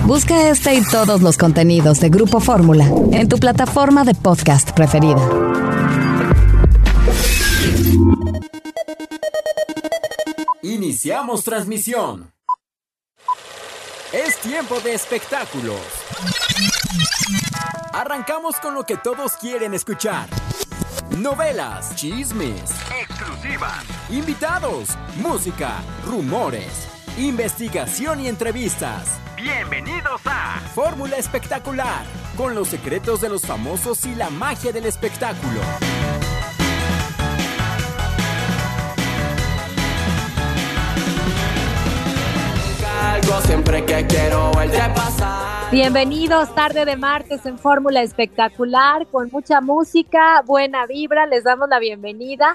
Busca este y todos los contenidos de Grupo Fórmula en tu plataforma de podcast preferida. Iniciamos transmisión. Es tiempo de espectáculos. Arrancamos con lo que todos quieren escuchar. Novelas, chismes, exclusivas, invitados, música, rumores, investigación y entrevistas. Bienvenidos a Fórmula Espectacular, con los secretos de los famosos y la magia del espectáculo. Algo siempre que quiero verte pasar. Bienvenidos, tarde de martes en Fórmula Espectacular, con mucha música, buena vibra. Les damos la bienvenida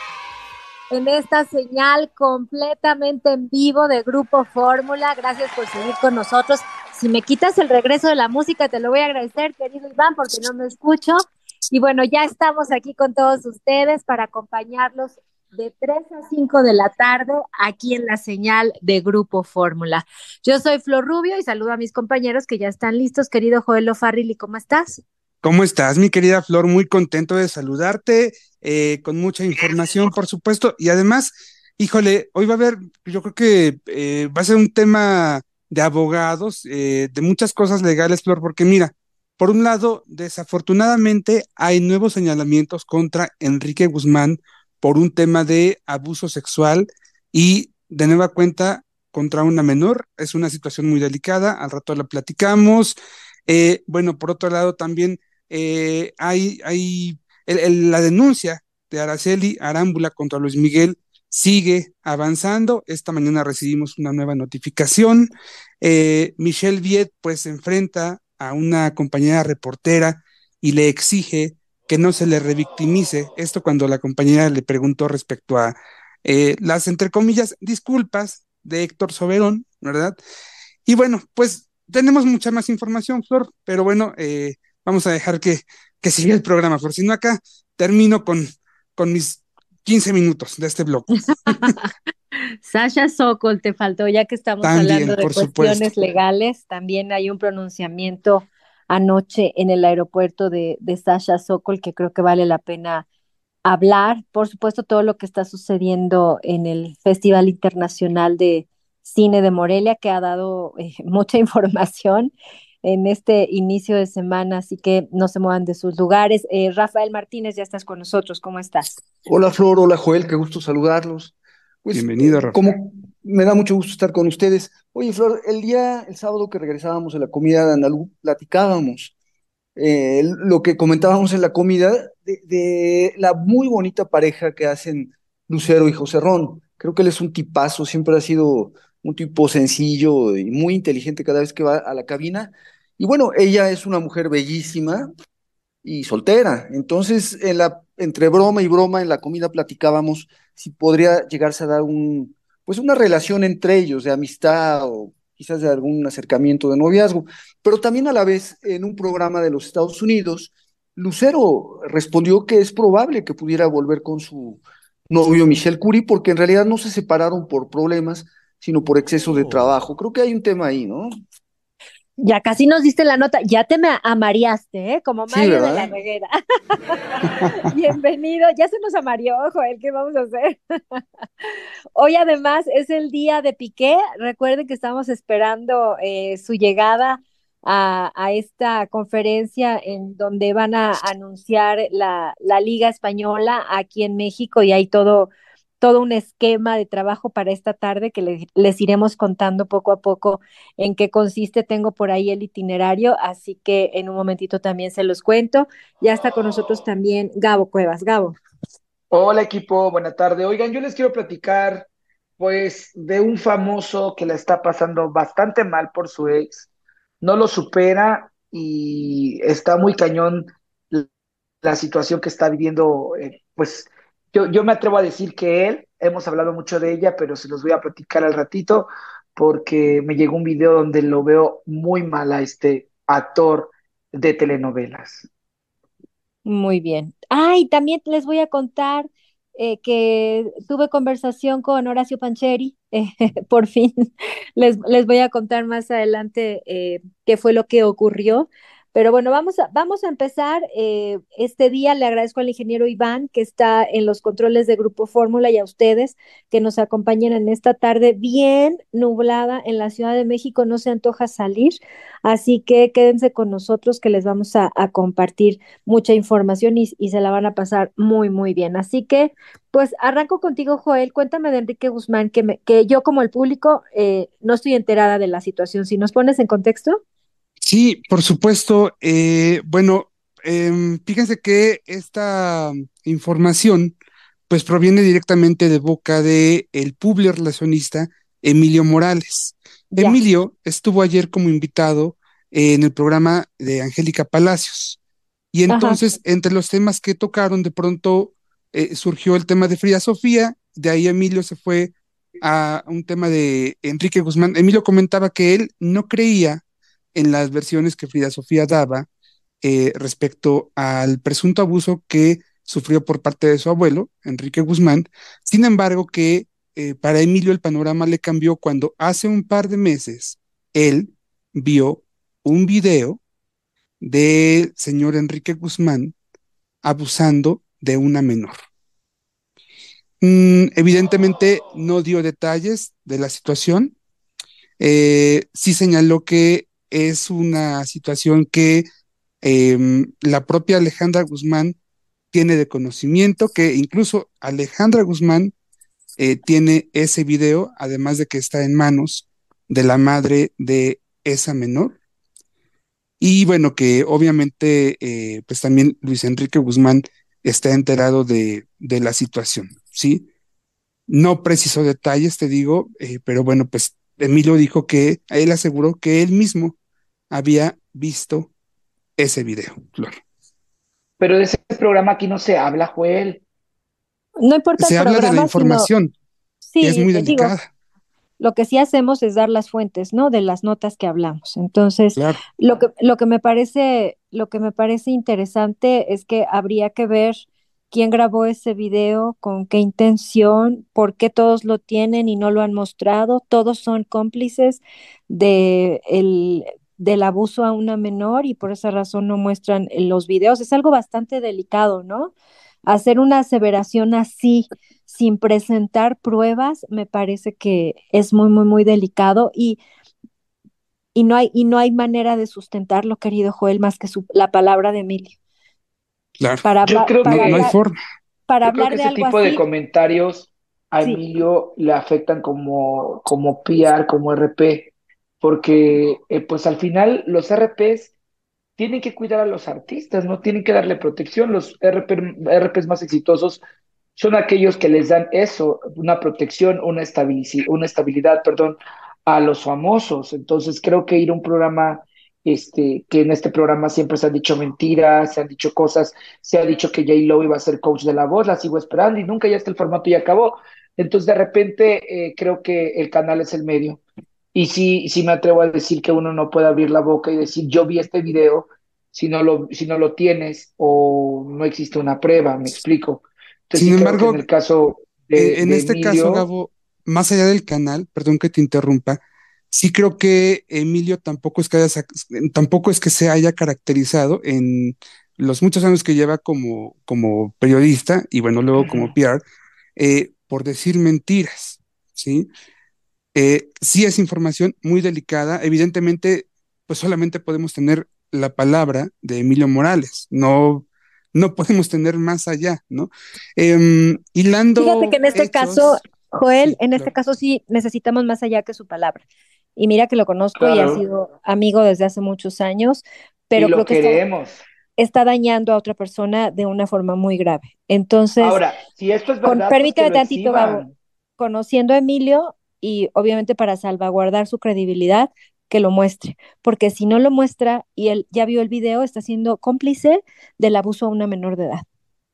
en esta señal completamente en vivo de Grupo Fórmula. Gracias por seguir con nosotros. Si me quitas el regreso de la música, te lo voy a agradecer, querido Iván, porque no me escucho. Y bueno, ya estamos aquí con todos ustedes para acompañarlos de 3 a 5 de la tarde, aquí en la señal de Grupo Fórmula. Yo soy Flor Rubio y saludo a mis compañeros que ya están listos. Querido Joel O'Farrill, ¿cómo estás? ¿Cómo estás, mi querida Flor? Muy contento de saludarte, con mucha información, por supuesto, y además, híjole, hoy va a haber, yo creo que va a ser un tema de abogados, de muchas cosas legales, Flor, porque mira, por un lado, desafortunadamente hay nuevos señalamientos contra Enrique Guzmán por un tema de abuso sexual y de nueva cuenta contra una menor. Es una situación muy delicada, al rato la platicamos. Bueno, por otro lado también hay la denuncia de Araceli Arámbula contra Luis Miguel sigue avanzando. Esta mañana recibimos una nueva notificación. Michelle Viet pues se enfrenta a una compañera reportera y le exige que no se le revictimice. Esto cuando la compañera le preguntó respecto a las, entre comillas, disculpas de Héctor Soberón, ¿verdad? Y bueno, pues tenemos mucha más información, Flor, pero bueno, vamos a dejar que siga el programa, por si no acá termino con mis 15 minutos de este blog. Sasha Sokol, te faltó, ya que estamos También, hablando de por cuestiones supuesto. legales, también hay un pronunciamiento anoche en el aeropuerto de Sasha Sokol que creo que vale la pena hablar. Por supuesto, todo lo que está sucediendo en el Festival Internacional de Cine de Morelia, que ha dado mucha información en este inicio de semana, así que no se muevan de sus lugares. Rafael Martínez, ya estás con nosotros, ¿cómo estás? Hola Flor, hola Joel, qué gusto saludarlos. Pues Bienvenido, Rafa. como me da mucho gusto estar con ustedes. Oye Flor, el sábado que regresábamos de la comida de Andalú, platicábamos lo que comentábamos en la comida de la muy bonita pareja que hacen Lucero y José Ron. Creo que él es un tipazo, siempre ha sido un tipo sencillo y muy inteligente cada vez que va a la cabina. Y bueno, ella es una mujer bellísima y soltera. Entonces, entre broma y broma, en la comida platicábamos si podría llegarse a dar pues una relación entre ellos de amistad o quizás de algún acercamiento de noviazgo. Pero también a la vez, en un programa de los Estados Unidos, Lucero respondió que es probable que pudiera volver con su novio Michel Curie, porque en realidad no se separaron por problemas, sino por exceso de trabajo. Creo que hay un tema ahí, ¿no? Ya casi nos diste la nota, ya te me amareaste, ¿eh? Como Sí, Mario de la ¿verdad? Reguera. Bienvenido, ya se nos amareó, Joel, ¿qué vamos a hacer? Hoy además es el día de Piqué, recuerden que estamos esperando su llegada a esta conferencia en donde van a anunciar la Liga Española aquí en México y hay todo un esquema de trabajo para esta tarde que les iremos contando poco a poco en qué consiste. Tengo por ahí el itinerario, así que en un momentito también se los cuento. Ya está con nosotros también Gabo Cuevas. Gabo. Hola equipo, buena tarde. Oigan, yo les quiero platicar pues de un famoso que la está pasando bastante mal por su ex, no lo supera y está muy cañón la situación que está viviendo. Pues yo me atrevo a decir que él, hemos hablado mucho de ella, pero se los voy a platicar al ratito porque me llegó un video donde lo veo muy mal a este actor de telenovelas. Muy bien. Ay, también les voy a contar que tuve conversación con Horacio Pancheri, por fin les voy a contar más adelante qué fue lo que ocurrió. Pero bueno, vamos a empezar este día. Le agradezco al ingeniero Iván que está en los controles de Grupo Fórmula y a ustedes que nos acompañan en esta tarde bien nublada en la Ciudad de México. No se antoja salir, así que quédense con nosotros que les vamos a compartir mucha información y se la van a pasar muy, muy bien. Así que pues arranco contigo, Joel. Cuéntame de Enrique Guzmán, que yo como el público no estoy enterada de la situación. Si nos pones en contexto. Sí, por supuesto. Bueno, fíjense que esta información pues proviene directamente de boca de el publirelacionista Emilio Morales. Ya, Emilio estuvo ayer como invitado en el programa de Angélica Palacios. Y ajá, entonces, entre los temas que tocaron, de pronto surgió el tema de Frida Sofía, de ahí Emilio se fue a un tema de Enrique Guzmán. Emilio comentaba que él no creía en las versiones que Frida Sofía daba respecto al presunto abuso que sufrió por parte de su abuelo, Enrique Guzmán. Sin embargo, que para Emilio el panorama le cambió cuando hace un par de meses él vio un video del señor Enrique Guzmán abusando de una menor. Evidentemente no dio detalles de la situación, sí señaló que es una situación que la propia Alejandra Guzmán tiene de conocimiento, que incluso Alejandra Guzmán tiene ese video, además de que está en manos de la madre de esa menor. Y bueno, que obviamente pues también Luis Enrique Guzmán está enterado de la situación, ¿sí? No precisó detalles, te digo, pero bueno, pues Emilio dijo que él aseguró que él mismo había visto ese video, Flor. Pero de ese programa aquí no se habla, Joel. no importa el Se habla de la programa, sino, información, que es sí, muy digo, delicada, lo que sí hacemos es dar las fuentes, ¿no? De las notas que hablamos. Entonces, claro, lo que me parece interesante es que habría que ver quién grabó ese video, con qué intención, por qué todos lo tienen y no lo han mostrado. Todos son cómplices del abuso a una menor y por esa razón no muestran los videos. Es algo bastante delicado, ¿no? Hacer una aseveración así sin presentar pruebas, me parece que es muy, muy, muy delicado y no hay manera de sustentarlo, querido Joel, más que la palabra de Emilio. claro, Para Yo hablar, creo no, para no hay que, hablar, forma, para yo creo hablar que de ese algo tipo de así, comentarios a sí, Emilio le afectan como PR, como RP, porque pues al final los RPs tienen que cuidar a los artistas, no tienen que darle protección. Los RPs más exitosos son aquellos que les dan eso, una protección, una estabilidad, perdón, a los famosos. Entonces creo que ir a un programa, que en este programa siempre se han dicho mentiras, se han dicho cosas, se ha dicho que J-Lo iba a ser coach de La Voz, la sigo esperando y nunca ya está el formato y acabó. Entonces de repente creo que el canal es el medio. Y sí, sí me atrevo a decir que uno no puede abrir la boca y decir, yo vi este video, si no lo tienes o no existe una prueba, me explico. Entonces sin sí creo que en embargo, el caso en de este caso, Emilio, Gabo, más allá del canal, perdón que te interrumpa, sí creo que Emilio tampoco es que se haya caracterizado en los muchos años que lleva como periodista y bueno, luego como ujú, PR, por decir mentiras, ¿sí? Sí es información muy delicada, evidentemente, pues solamente podemos tener la palabra de Emilio Morales, no podemos tener más allá, ¿no? fíjate que Hilando en este caso, hechos, Joel, sí, en este claro, caso sí necesitamos más allá que su palabra. Y mira que lo conozco y ha claro, sido amigo desde hace muchos años, y pero lo creo que queremos. está dañando a otra persona de una forma muy grave. Entonces, Ahora, si esto es verdad, pues que permítame lo tantito, Gabo, exhiban. conociendo a Emilio y obviamente para salvaguardar su credibilidad, que lo muestre, porque si no lo muestra y él ya vio el video, está siendo cómplice del abuso a una menor de edad.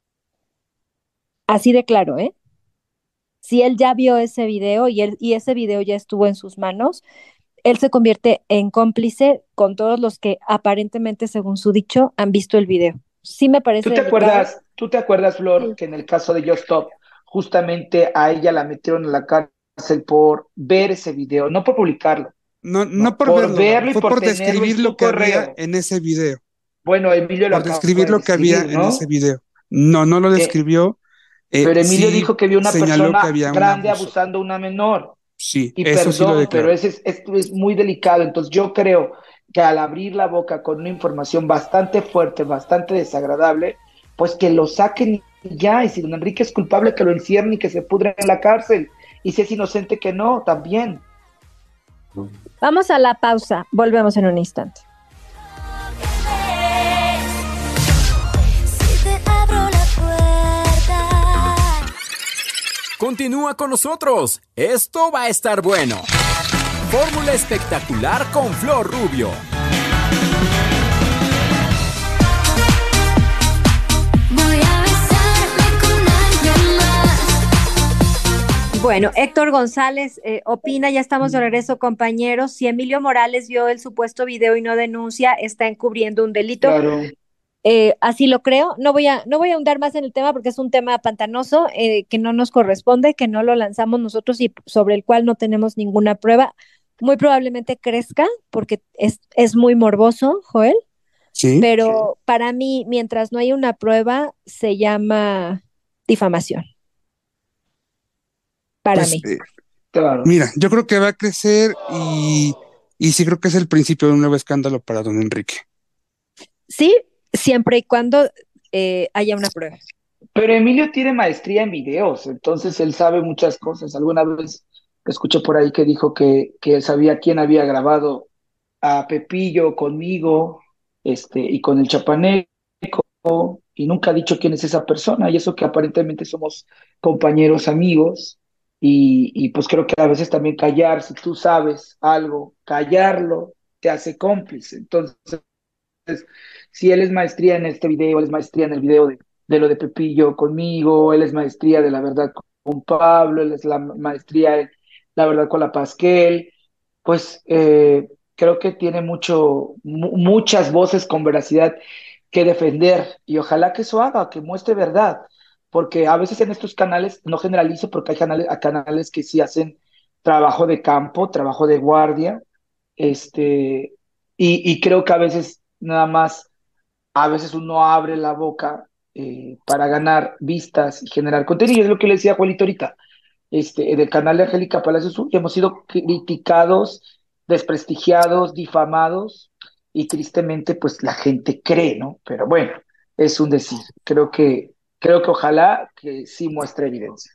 Así de claro, ¿eh? Si él ya vio ese video y ese video ya estuvo en sus manos, él se convierte en cómplice con todos los que aparentemente, según su dicho, han visto el video. Sí me parece delicado. Tú te acuerdas, Flor, Sí. que en el caso de Just Stop justamente a ella la metieron en la cárcel por ver ese video, no por publicarlo, No, no no, por por verlo, Gabo, verlo y fue por por tenerlo en describir su lo que había correo. en ese video, Bueno, Emilio lo por acaba describir de lo que había describir, en ese ¿no? video. No, no lo Eh, describió, pero Emilio sí dijo que vio una señaló que persona había un grande abuso. abusando a una menor. Sí, Y eso sí lo perdón, pero declaró. esto es muy delicado. Entonces yo creo que al abrir la boca con una información bastante fuerte, bastante desagradable, pues que lo saquen y ya. Y si don Enrique es culpable, que lo encierren y que se pudre en la cárcel. Y si es inocente, que no, también. Vamos a la pausa, volvemos en un instante. Si te abro la puerta. Continúa con nosotros. Esto va a estar bueno. Fórmula espectacular con Flor Rubio. Voy a besarme con alguien más. Bueno, Héctor González opina, ya estamos de regreso, compañeros. Si Emilio Morales vio el supuesto video y no denuncia, está encubriendo un delito. Claro. Así lo creo. No voy a ahondar más en el tema porque es un tema pantanoso que no nos corresponde, que no lo lanzamos nosotros y sobre el cual no tenemos ninguna prueba. Muy probablemente crezca porque es muy morboso, Joel, Sí, pero para mí, mientras no haya una prueba, se llama difamación, para pues mí. Claro. mira, yo creo que va a crecer y sí creo que es el principio de un nuevo escándalo para don Enrique. Sí, siempre y cuando haya una prueba. Pero Emilio tiene maestría en videos, entonces él sabe muchas cosas. Alguna vez escuché por ahí que dijo que él sabía quién había grabado a Pepillo conmigo, y con el chapaneco, y nunca ha dicho quién es esa persona, y eso que aparentemente somos compañeros, amigos, y pues creo que a veces también callar, si tú sabes algo, callarlo te hace cómplice. Entonces, si él es maestría en este video, él es maestría en el video de lo de Pepillo conmigo, él es maestría de la verdad con Pablo, él es la maestría en la verdad con la Pasquel, pues creo que tiene muchas voces con veracidad que defender y ojalá que eso haga, que muestre verdad, porque a veces en estos canales, no generalizo porque hay canales que sí hacen trabajo de campo, trabajo de guardia, y creo que a veces nada más, a veces uno abre la boca para ganar vistas y generar contenido, es lo que le decía Juanito ahorita, del canal de Angélica Palacios, hemos sido criticados, desprestigiados, difamados, y tristemente pues la gente cree, ¿no? Pero bueno, es un decir, creo que ojalá que sí muestre evidencia.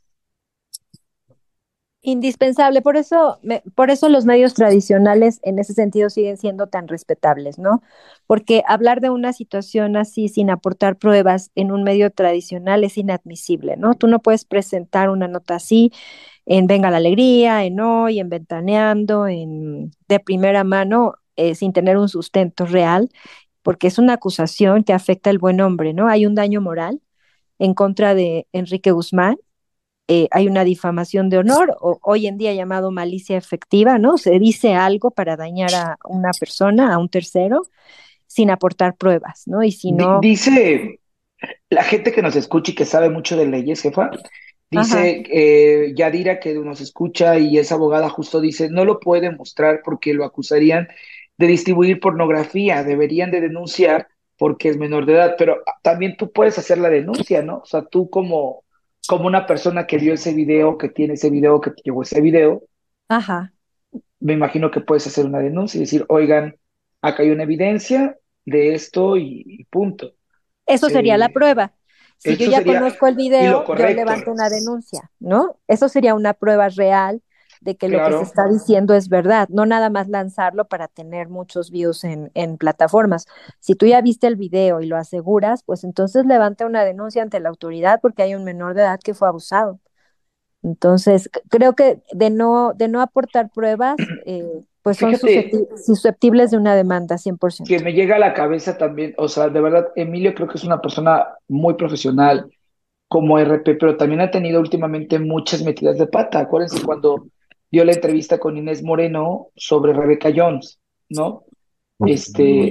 Indispensable, por eso los medios tradicionales en ese sentido siguen siendo tan respetables, ¿no? Porque hablar de una situación así sin aportar pruebas en un medio tradicional es inadmisible, ¿no? Tú no puedes presentar una nota así en Venga la Alegría, en Hoy, en Ventaneando, de primera mano, sin tener un sustento real, porque es una acusación que afecta al buen nombre, ¿no? Hay un daño moral en contra de Enrique Guzmán, hay una difamación de honor, o hoy en día llamado malicia efectiva, ¿no? Se dice algo para dañar a una persona, a un tercero, sin aportar pruebas, ¿no? Y si no, Dice la gente que nos escucha y que sabe mucho de leyes, jefa, ajá, dice Yadira que nos escucha y es abogada, justo dice, no lo puede mostrar porque lo acusarían de distribuir pornografía, deberían de denunciar porque es menor de edad, pero también tú puedes hacer la denuncia, ¿no? O sea, tú como una persona que vio ese video, que tiene ese video, que te llegó ese video, ajá, me imagino que puedes hacer una denuncia y decir, oigan, acá hay una evidencia de esto y punto. eso sería la Eh, prueba. Si yo Eso ya sería conozco el y lo video, yo correcto, levanto una denuncia, ¿no? Eso sería una prueba real de que lo que se claro. está diciendo es verdad, no nada más lanzarlo para tener muchos views en plataformas. Si tú ya viste el video y lo aseguras, pues entonces levanta una denuncia ante la autoridad porque hay un menor de edad que fue abusado. Entonces, creo que de no aportar pruebas, pues son Fíjate susceptibles de una demanda que 100%. me llega a la cabeza también, o sea, de verdad, Emilio creo que es una persona muy profesional como RP, pero también ha tenido últimamente muchas metidas de pata. Acuérdense cuando dio la entrevista con Inés Moreno sobre Rebeca Jones, ¿no?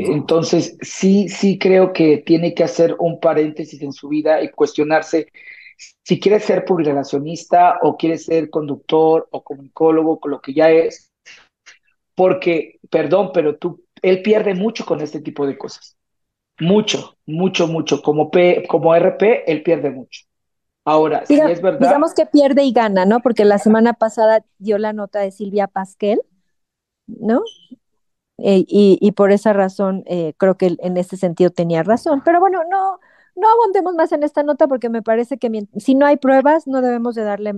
Entonces, sí, sí creo que tiene que hacer un paréntesis en su vida y cuestionarse si quiere ser publirelacionista o quiere ser conductor o comunicólogo, con lo que ya es, porque, perdón, pero él pierde mucho con este tipo de cosas. Mucho, mucho, mucho. Como RP, él pierde mucho. Ahora, si es verdad, Digamos que pierde y gana, ¿no? Porque la semana pasada dio la nota de Silvia Pasquel, ¿no? Y por esa razón creo que en este sentido tenía razón. Pero bueno, no abondemos más en esta nota porque me parece que si no hay pruebas no debemos de darle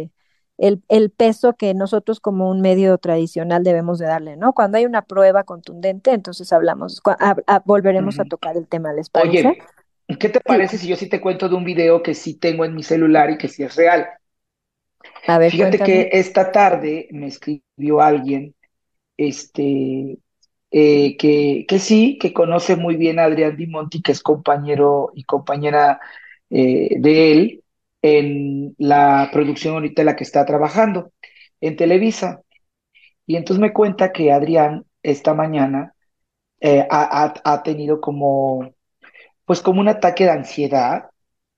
el peso que nosotros como un medio tradicional debemos de darle, ¿no? Cuando hay una prueba contundente, entonces volveremos a ujú. tocar el tema, ¿les parece? Oye, ¿qué te Sí. parece si yo sí te cuento de un video que sí tengo en mi celular y que sí es real? A ver, Fíjate cuéntame. que esta tarde me escribió alguien, este, que sí, que conoce muy bien a Adrián Di Monti, que es compañero y compañera de él en la producción ahorita en la que está trabajando en Televisa. Y entonces me cuenta que Adrián esta mañana ha tenido como, pues como un ataque de ansiedad,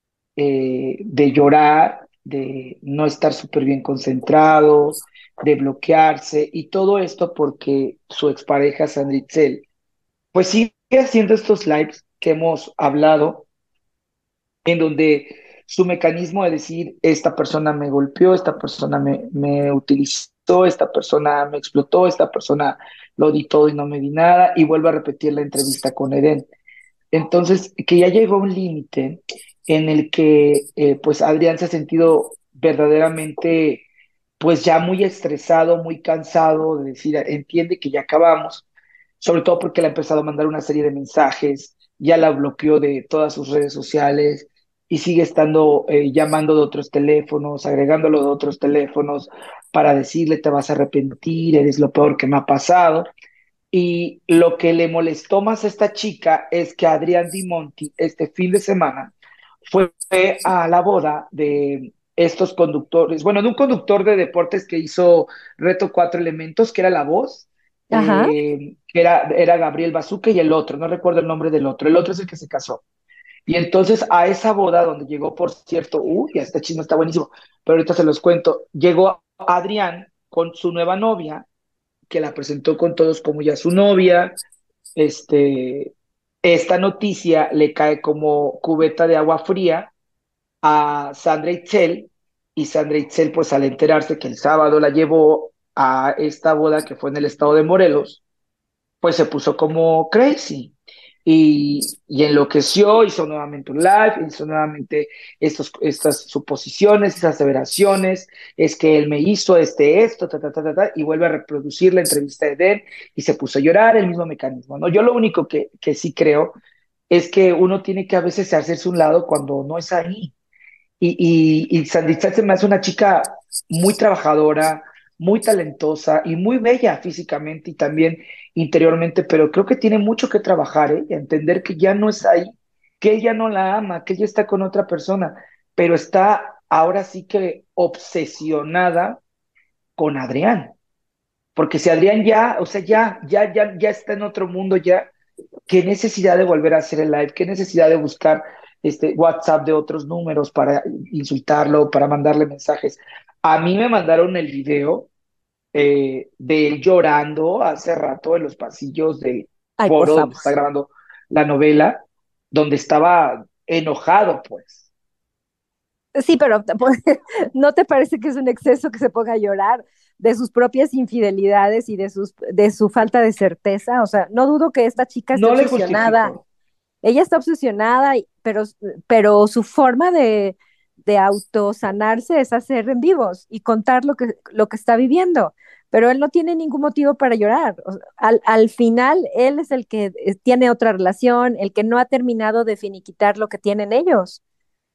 de llorar, de no estar súper bien concentrado, de bloquearse, y todo esto porque su expareja Sandritzel, pues sigue haciendo estos lives que hemos hablado, en donde su mecanismo de decir, esta persona me golpeó, esta persona me utilizó, esta persona me explotó, esta persona lo di todo y no me di nada, y vuelve a repetir la entrevista con Eden. Entonces, que ya llegó a un límite en el que pues Adrián se ha sentido verdaderamente pues ya muy estresado, muy cansado de decir, entiende que ya acabamos, sobre todo porque le ha empezado a mandar una serie de mensajes, ya la bloqueó de todas sus redes sociales y sigue estando llamando de otros teléfonos, agregándolo de otros teléfonos para decirle te vas a arrepentir, eres lo peor que me ha pasado. Y lo que le molestó más a esta chica es que Adrián Di Monti este fin de semana fue a la boda de estos conductores, bueno, de un conductor de deportes que hizo Reto Cuatro Elementos, que era La Voz, Ajá. que era Gabriel Bazuque y el otro, no recuerdo el nombre del otro, el otro es el que se casó. Y entonces a esa boda, donde llegó, por cierto, uy, este chisme está buenísimo, pero ahorita se los cuento, llegó Adrián con su nueva novia, que la presentó con todos como ya su novia. Este, esta noticia le cae como cubeta de agua fría a Sandra Itzel, y Sandra Itzel, pues al enterarse que el sábado la llevó a esta boda que fue en el estado de Morelos, pues se puso como crazy y enloqueció, hizo nuevamente un live, hizo nuevamente estas suposiciones, esas aseveraciones, es que él me hizo esto, y vuelve a reproducir la entrevista de Den y se puso a llorar, el mismo mecanismo, ¿no? Yo lo único que sí creo es que uno tiene que a veces hacerse un lado cuando no es ahí. Y Sanditza se me hace una chica muy trabajadora, muy talentosa y muy bella físicamente y también interiormente, pero creo que tiene mucho que trabajar, ¿eh? Y entender que ya no es ahí, que ella no la ama, que ella está con otra persona, pero está ahora sí que obsesionada con Adrián. Porque si Adrián ya, o sea, ya está en otro mundo, ya, qué necesidad de volver a hacer el live, qué necesidad de buscar WhatsApp de otros números para insultarlo, para mandarle mensajes. A mí me mandaron el video de él llorando hace rato en los pasillos del Ay, por foro donde favor. está grabando la novela, donde estaba enojado, pues. Sí, pero ¿no te parece que es un exceso que se ponga a llorar de sus propias infidelidades y de su falta de certeza? O sea, no dudo que esta chica esté No le obsesionada. justifico. Ella está obsesionada, pero su forma de autosanarse es hacer en vivos y contar lo que está viviendo. Pero él no tiene ningún motivo para llorar. O sea, al final, él es el que tiene otra relación, el que no ha terminado de finiquitar lo que tienen ellos.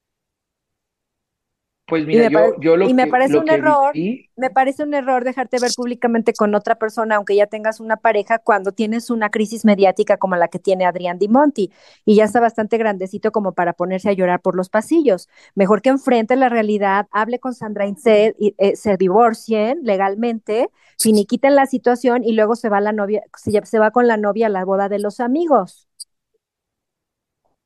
Pues Y mira, yo y lo que vi, me parece un error dejarte ver públicamente con otra persona, aunque ya tengas una pareja, cuando tienes una crisis mediática como la que tiene Adrián Di Monti, y ya está bastante grandecito como para ponerse a llorar por los pasillos. Mejor que enfrente la realidad, hable con Sandra Insel, y, se divorcien legalmente, finiquiten la situación y luego se va la novia, se va con la novia a la boda de los amigos.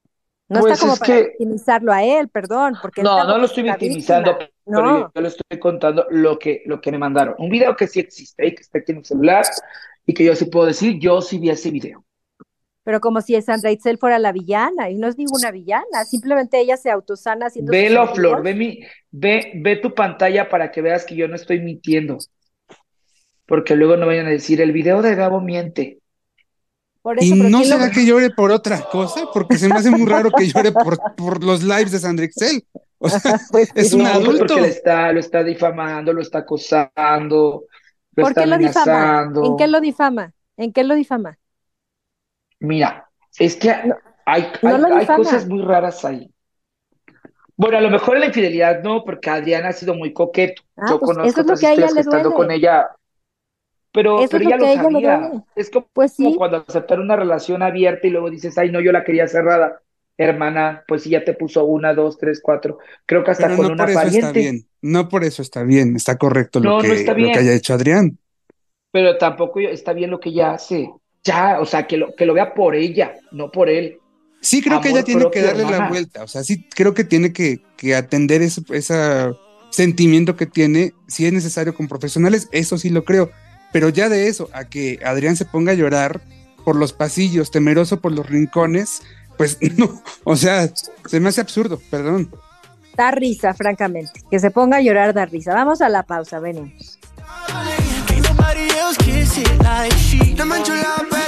No Pues está como es para que, victimizarlo a él, perdón, porque él no, no tampoco lo es estoy la victimizando, víctima. pero No, yo le estoy contando lo que me mandaron. Un video que sí existe y que está aquí en el celular y que yo sí puedo decir, yo sí vi ese video. pero como si Sandra Itzel fuera la villana, y no es ninguna villana, simplemente ella se autosana haciendo sus Velo, Flor, envíos. ve tu pantalla para que veas que yo no estoy mintiendo, porque luego no vayan a decir, el video de Gabo miente. Por ¿Y eso, pero no ¿quién lo... será que llore por otra cosa? Porque se me hace muy raro que llore por los lives de Sandra Excel. O sea, Pues es un sí. No, pues porque adulto. lo está difamando, lo está acosando, lo ¿Por está qué lo difama? ¿En qué amenazando. lo difama? ¿En qué lo difama? Mira, es que No, hay, no hay, lo hay difama. cosas muy raras ahí. Bueno, a lo mejor en la infidelidad no, porque Adrián ha sido muy coqueto. Ah, Yo pues eso conozco es lo otras que a ella historias que le estando con duele. ella, pero, Eso es pero lo ella que lo a ella le sabía. duele. Es Pues como sí, cuando aceptar una relación abierta y luego dices, ay, no, yo la quería cerrada. Hermana, pues si ya te puso una, dos, tres, cuatro, creo que hasta Pero con no por una eso está pariente. bien. No por eso está bien. Está correcto No, no está lo que haya bien, hecho Adrián. pero tampoco está bien lo que ella hace. Ya, o sea, que lo vea por ella, no por él. Sí creo que ella Amor tiene que propio, darle la hermana. vuelta. O sea, sí creo que tiene que atender ese sentimiento que tiene. Si es necesario con profesionales, eso sí lo creo. Pero ya de eso a que Adrián se ponga a llorar por los pasillos, temeroso por los rincones, pues no. O sea, se me hace absurdo, perdón. da risa, francamente. Que se ponga a llorar da risa. Vamos a la pausa, venimos. Ain't nobody else kiss it like she. No mancho la pera.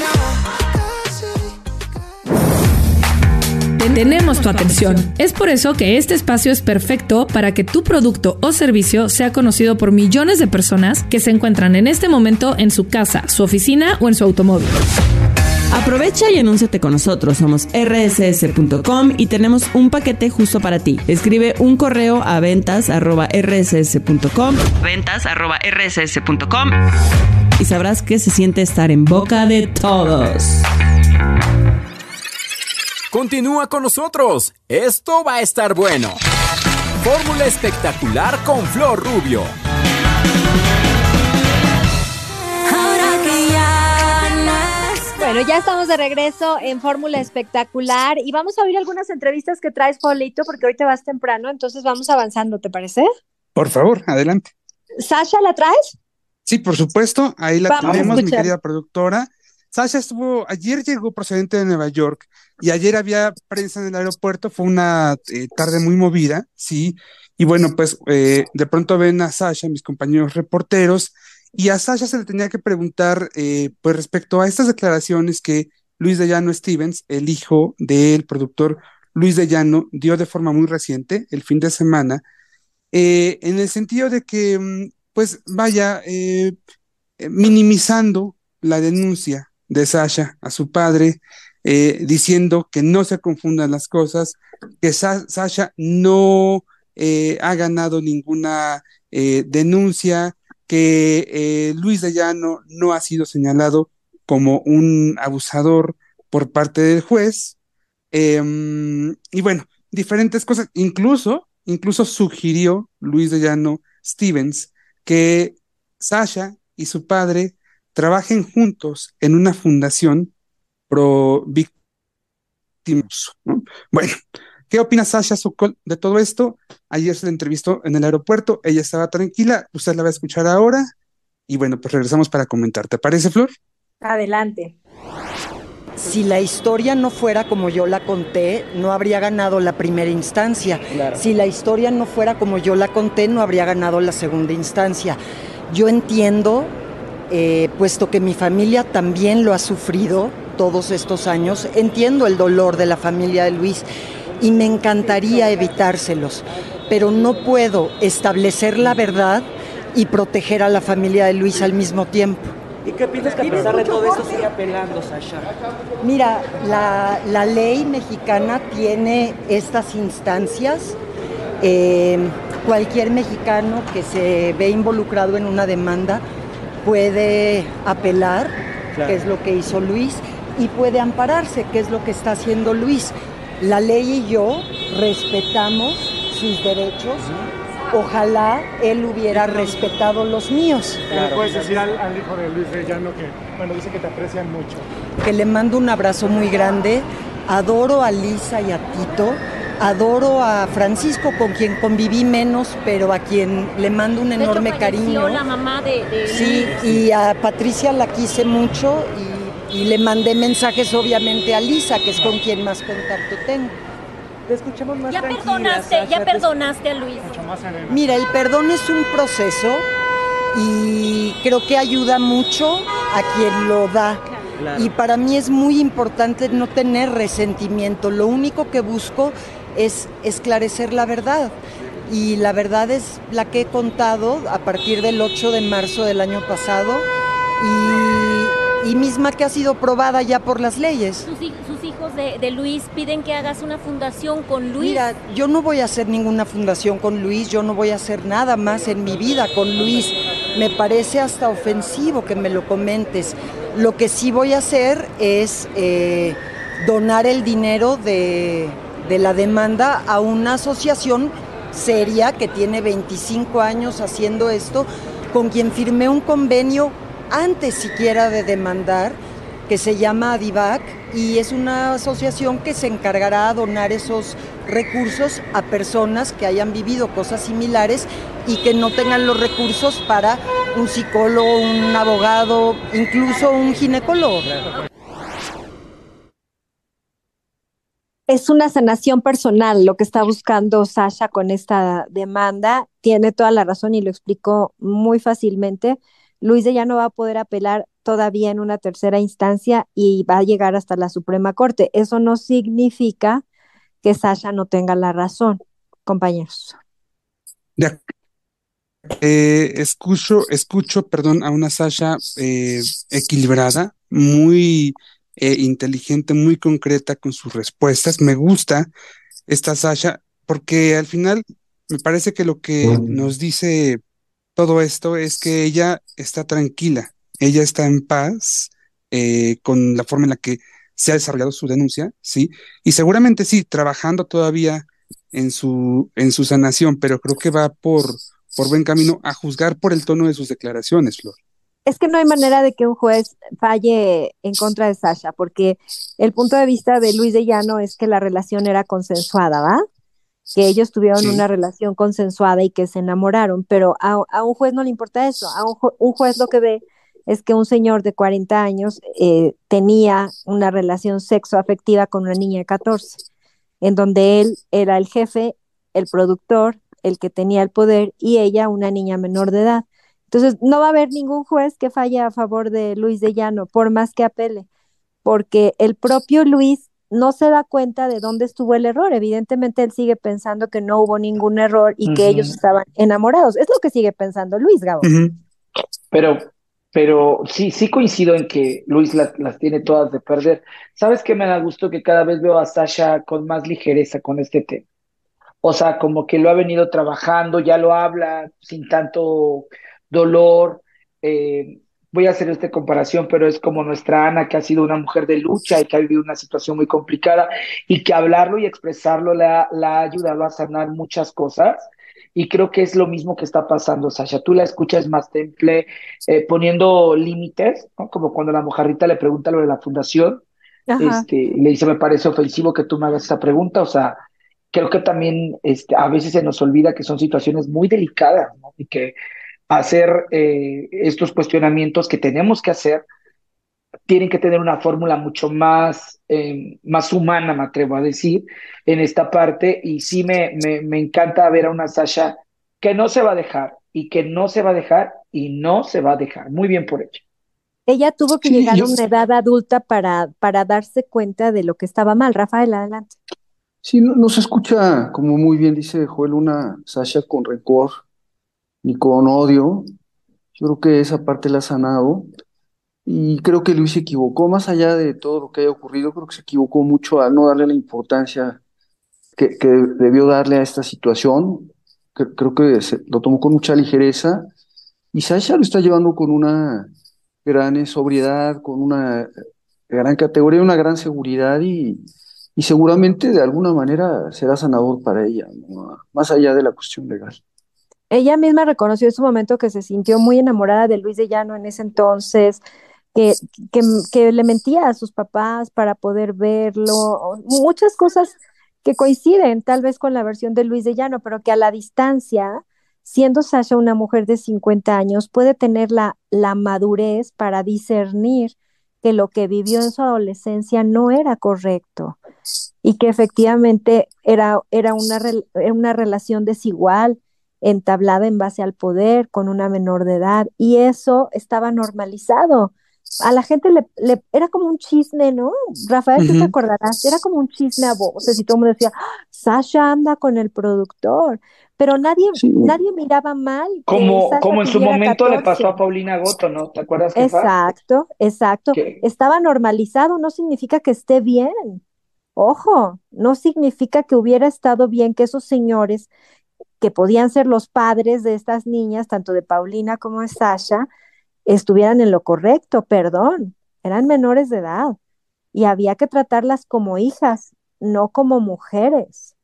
Tenemos tu atención. Es por eso que este espacio es perfecto para que tu producto o servicio sea conocido por millones de personas que se encuentran en este momento en su casa, su oficina o en su automóvil. Aprovecha y anúnciate con nosotros. Somos rss.com y tenemos un paquete justo para ti. Escribe un correo a ventas@rss.com y sabrás qué se siente estar en boca de todos. Continúa con nosotros. Esto va a estar bueno. Fórmula espectacular con Flor Rubio. Ahora que ya no estás. Bueno, ya estamos de regreso en Fórmula Espectacular y vamos a oír algunas entrevistas que traes, Polito, porque hoy te vas temprano, entonces vamos avanzando, ¿te parece? Por favor, adelante. ¿Sasha la traes? Sí, por supuesto, ahí la Vamos a tenemos, mi escuchar. querida productora. Sasha ayer llegó procedente de Nueva York y ayer había prensa en el aeropuerto, fue una tarde muy movida, sí, y bueno, pues de pronto ven a Sasha, mis compañeros reporteros, y a Sasha se le tenía que preguntar, pues respecto a estas declaraciones que Luis de Llano Stevens, el hijo del productor Luis de Llano, dio de forma muy reciente, el fin de semana, en el sentido de que, pues vaya, minimizando la denuncia de Sasha a su padre, diciendo que no se confundan las cosas, que Sasha no ha ganado ninguna denuncia, que Luis de Llano no ha sido señalado como un abusador por parte del juez, y bueno, diferentes cosas, incluso sugirió Luis de Llano Stevens que Sasha y su padre trabajen juntos en una fundación pro víctimas, ¿no? Bueno, ¿qué opina Sasha Sokol de todo esto? Ayer se la entrevistó en el aeropuerto, ella estaba tranquila, usted la va a escuchar ahora, y bueno, pues regresamos para comentar. ¿Te parece, Flor? Adelante. Si la historia no fuera como yo la conté, no habría ganado la primera instancia. Claro. Si la historia no fuera como yo la conté, no habría ganado la segunda instancia. Yo entiendo, puesto que mi familia también lo ha sufrido todos estos años, entiendo el dolor de la familia de Luis y me encantaría evitárselos, pero no puedo establecer la verdad y proteger a la familia de Luis al mismo tiempo. ¿Y qué piensas que a pesar de todo esto sigue apelando, Sasha? Mira, la ley mexicana tiene estas instancias. Cualquier mexicano que se ve involucrado en una demanda puede apelar, Claro. que es lo que hizo Luis, y puede ampararse, que es lo que está haciendo Luis. La ley y yo respetamos sus derechos. Ojalá él hubiera respetado los míos. ¿Qué le puedes decir al hijo de Luis de Llano que, bueno, dice que te aprecian mucho? Que le mando un abrazo muy grande adoro a Lisa y a Tito, adoro a Francisco, con quien conviví menos, pero a quien le mando un enorme cariño. La mamá de Sí, y a Patricia la quise mucho y le mandé mensajes obviamente a Lisa, que es con quien más contacto tengo. Te escuchamos más tranquila, Sasha. Ya perdonaste a Luis. Mira, el perdón es un proceso y creo que ayuda mucho a quien lo da. Claro. Y para mí es muy importante no tener resentimiento. Lo único que busco es esclarecer la verdad. Y la verdad es la que he contado a partir del 8 de marzo del año pasado y misma que ha sido probada ya por las leyes. Sus hijos de Luis piden que hagas una fundación con Luis. Mira, yo no voy a hacer ninguna fundación con Luis, yo no voy a hacer nada más en mi vida con Luis. Me parece hasta ofensivo que me lo comentes. Lo que sí voy a hacer es donar el dinero de la demanda a una asociación seria que tiene 25 años haciendo esto, con quien firmé un convenio antes siquiera de demandar, que se llama Adivac, y es una asociación que se encargará de donar esos recursos a personas que hayan vivido cosas similares y que no tengan los recursos para un psicólogo, un abogado, incluso un ginecólogo. Es una sanación personal lo que está buscando Sasha con esta demanda. Tiene toda la razón y lo explicó muy fácilmente. Luis de Llano va a poder apelar todavía en una tercera instancia y va a llegar hasta la Suprema Corte. Eso no significa que Sasha no tenga la razón, compañeros. Escucho, perdón, a una Sasha equilibrada, muy inteligente, muy concreta con sus respuestas. Me gusta esta Sasha porque al final me parece que lo que nos dice todo esto es que ella está tranquila, ella está en paz con la forma en la que se ha desarrollado su denuncia, ¿sí? Y seguramente sí, trabajando todavía en su sanación, pero creo que va por buen camino a juzgar por el tono de sus declaraciones, Flor. Es que no hay manera de que un juez falle en contra de Sasha, porque el punto de vista de Luis de Llano es que la relación era consensuada, ¿va? Que ellos tuvieron una relación consensuada y que se enamoraron, pero a un juez no le importa eso. Un juez lo que ve es que un señor de 40 años tenía una relación sexoafectiva con una niña de 14, en donde él era el jefe, el productor, el que tenía el poder, y ella una niña menor de edad. Entonces no va a haber ningún juez que falle a favor de Luis de Llano, por más que apele, porque el propio Luis no se da cuenta de dónde estuvo el error. Evidentemente él sigue pensando que no hubo ningún error y que ellos estaban enamorados. Es lo que sigue pensando Luis, Gabo. Pero sí coincido en que Luis las tiene todas de perder. ¿Sabes qué me da gusto? Que cada vez veo a Sasha con más ligereza con este tema. O sea, como que lo ha venido trabajando, ya lo habla sin tanto dolor. Voy a hacer esta comparación, pero es como nuestra Ana, que ha sido una mujer de lucha y que ha vivido una situación muy complicada y que hablarlo y expresarlo la ha ayudado a sanar muchas cosas. Y creo que es lo mismo que está pasando, Sasha. Tú la escuchas más temple, poniendo límites, ¿no? Como cuando la mojarrita le pregunta lo de la fundación, le dice, me parece ofensivo que tú me hagas esa pregunta. O sea, creo que también a veces se nos olvida que son situaciones muy delicadas, ¿no? Y que hacer estos cuestionamientos que tenemos que hacer tienen que tener una fórmula mucho más humana, me atrevo a decir, en esta parte. Y sí me encanta ver a una Sasha que no se va a dejar y que no se va a dejar y no se va a dejar. Muy bien por ella. Ella tuvo que llegar a una edad adulta para darse cuenta de lo que estaba mal. Rafael, adelante. Sí, no se escucha, como muy bien dice Joel, una Sasha con rencor ni con odio. Yo creo que esa parte la ha sanado y creo que Luis se equivocó, más allá de todo lo que haya ocurrido, creo que se equivocó mucho al no darle la importancia que debió darle a esta situación. Creo que lo tomó con mucha ligereza y Sasha lo está llevando con una gran sobriedad, con una gran categoría, una gran seguridad y seguramente de alguna manera será sanador para ella, ¿no? Más allá de la cuestión legal. Ella misma reconoció en su momento que se sintió muy enamorada de Luis de Llano en ese entonces, que, que, que le mentía a sus papás para poder verlo, muchas cosas que coinciden tal vez con la versión de Luis de Llano, pero que a la distancia, siendo Sasha una mujer de 50 años, puede tener la madurez para discernir que lo que vivió en su adolescencia no era correcto y que efectivamente era una relación desigual, entablada en base al poder con una menor de edad, y eso estaba normalizado. A la gente era como un chisme, ¿no? Rafael, tú te Ujú. acordarás, era como un chisme a voces y todo el mundo decía, "Ah, Sasha anda con el productor", pero Sí, nadie miraba mal que Sasha Como en su tuviera momento le 14. pasó a Paulina Goto, ¿no? ¿Te acuerdas, jefa? Exacto, exacto. Que Estaba normalizado, no significa que esté bien. Ojo, no significa que hubiera estado bien que esos señores, que podían ser los padres de estas niñas, tanto de Paulina como de Sasha, estuvieran en lo correcto, perdón, eran menores de edad y había que tratarlas como hijas, no como mujeres.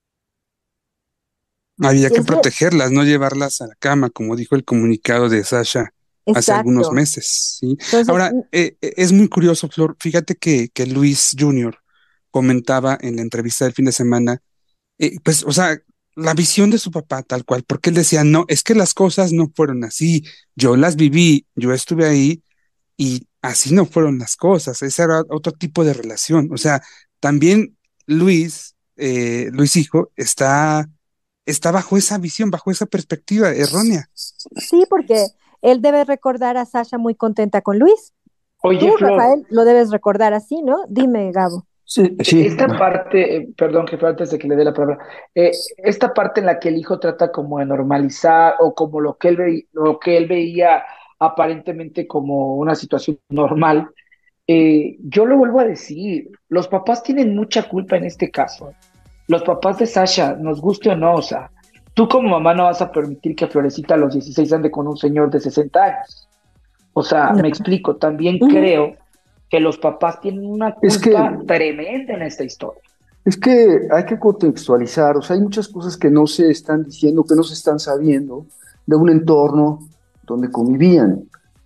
Había Y que es bien, protegerlas, no llevarlas a la cama, como dijo el comunicado de Sasha hace algunos exacto. meses, ¿sí? Entonces, Ahora, es muy curioso, Flor, fíjate que Luis Jr. comentaba en la entrevista del fin de semana, pues, o sea, la visión de su papá tal cual, porque él decía, no, es que las cosas no fueron así, yo las viví, yo estuve ahí y así no fueron las cosas, ese era otro tipo de relación, o sea, también Luis hijo, está bajo esa visión, bajo esa perspectiva errónea. sí, porque él debe recordar a Sasha muy contenta con Luis. Oye, Tú, Flor, Rafael, lo debes recordar así, ¿no? Dime, Gabo. sí, sí. esta parte, perdón, jefe, antes de que le dé la palabra, esta parte en la que el hijo trata como de normalizar o como lo que él veía aparentemente como una situación normal, yo lo vuelvo a decir, los papás tienen mucha culpa en este caso. Los papás de Sasha, nos guste o no, o sea, tú como mamá no vas a permitir que Florecita a los 16 ande con un señor de 60 años. O sea, No. me explico, también Ujú. creo que los papás tienen una Es que, culpa tremenda en esta historia. es que hay que contextualizar, o sea, hay muchas cosas que no se están diciendo, que no se están sabiendo de un entorno donde convivían.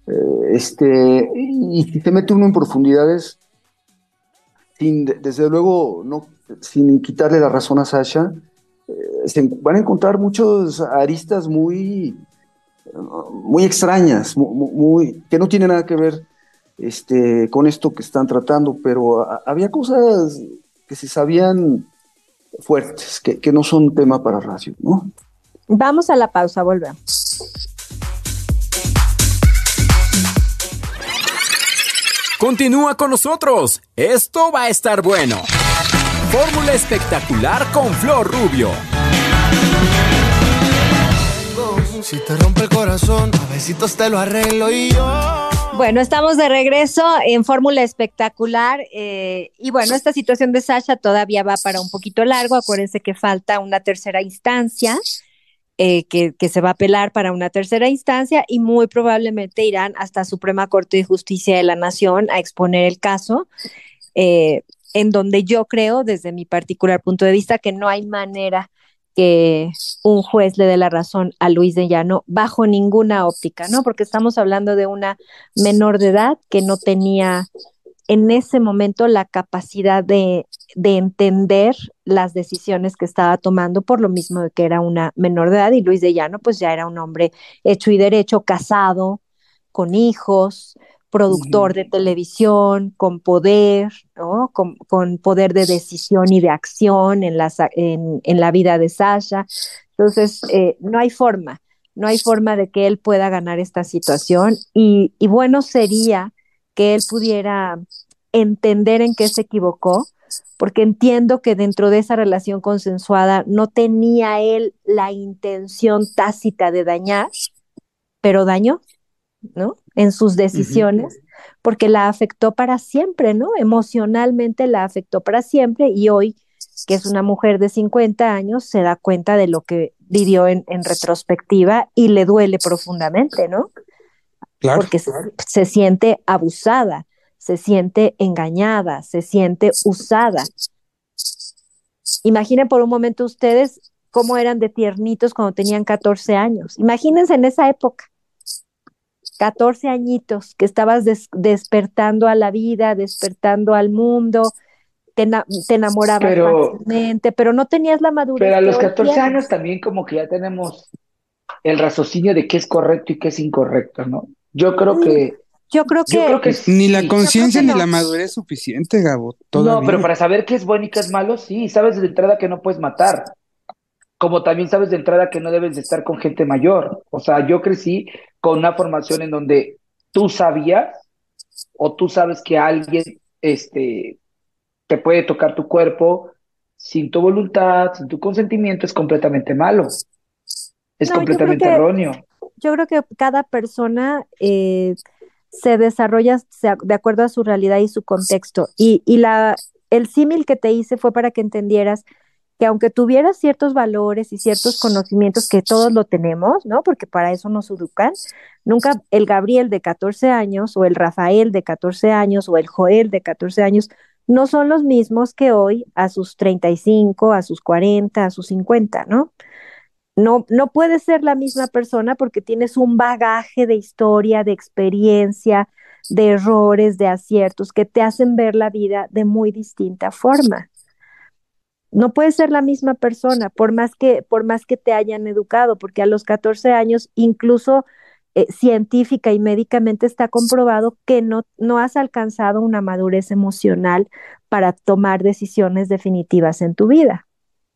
Y si se mete uno en profundidades, desde luego, no, sin quitarle la razón a Sasha, se van a encontrar muchas aristas muy extrañas, que no tienen nada que ver con esto que están tratando, pero había cosas que se sabían fuertes, que no son tema para radio, ¿no? Vamos a la pausa, volvemos. Continúa con nosotros. Esto va a estar bueno. Fórmula espectacular con Flor Rubio. Si te rompe el corazón, a besitos te lo arreglo y yo. Bueno, estamos de regreso en Fórmula Espectacular y bueno, esta situación de Sasha todavía va para un poquito largo. Acuérdense que falta una tercera instancia, que se va a apelar para una tercera instancia y muy probablemente irán hasta Suprema Corte de Justicia de la Nación a exponer el caso, en donde yo creo, desde mi particular punto de vista, que no hay manera que un juez le dé la razón a Luis de Llano bajo ninguna óptica, ¿no? Porque estamos hablando de una menor de edad que no tenía en ese momento la capacidad de entender las decisiones que estaba tomando, por lo mismo de que era una menor de edad, y Luis de Llano pues ya era un hombre hecho y derecho, casado, con hijos, productor de televisión, con poder, ¿no? Con poder de decisión y de acción en la vida de Sasha. Entonces, no hay forma de que él pueda ganar esta situación y bueno sería que él pudiera entender en qué se equivocó, porque entiendo que dentro de esa relación consensuada no tenía él la intención tácita de dañar, pero dañó, ¿no? En sus Ujú. decisiones, porque la afectó para siempre, ¿no? Emocionalmente la afectó para siempre y hoy, que es una mujer de 50 años, se da cuenta de lo que vivió en retrospectiva y le duele profundamente, ¿no? Claro. Porque se siente abusada, se siente engañada, se siente usada. Imaginen por un momento ustedes cómo eran de tiernitos cuando tenían 14 años. Imagínense en esa época. 14 añitos, que estabas despertando a la vida, despertando al mundo, te enamorabas Pero, fácilmente, pero no tenías la madurez pero a que los hoy 14 años tienes. también como que ya tenemos el raciocinio de qué es correcto y qué es incorrecto, ¿no? Yo creo Mm, que, Yo creo yo creo que, que Ni la sí. yo creo conciencia que ni la no. madurez suficiente, Gabo, No, pero todavía. para saber qué es bueno y qué es malo, sí, sabes de entrada que no puedes matar, como también sabes de entrada que no debes de estar con gente mayor. O sea, yo crecí con una formación en donde tú sabías o tú sabes que alguien te puede tocar tu cuerpo sin tu voluntad, sin tu consentimiento, es completamente malo, es No, completamente erróneo. yo creo que cada persona se desarrolla de acuerdo a su realidad y su contexto. El símil que te hice fue para que entendieras que aunque tuvieras ciertos valores y ciertos conocimientos que todos lo tenemos, ¿no? Porque para eso nos educan, nunca el Gabriel de 14 años o el Rafael de 14 años o el Joel de 14 años no son los mismos que hoy a sus 35, a sus 40, a sus 50, ¿no? No puedes ser la misma persona porque tienes un bagaje de historia, de experiencia, de errores, de aciertos que te hacen ver la vida de muy distinta forma. No puedes ser la misma persona por más que te hayan educado, porque a los 14 años, incluso científica y médicamente está comprobado que no has alcanzado una madurez emocional para tomar decisiones definitivas en tu vida.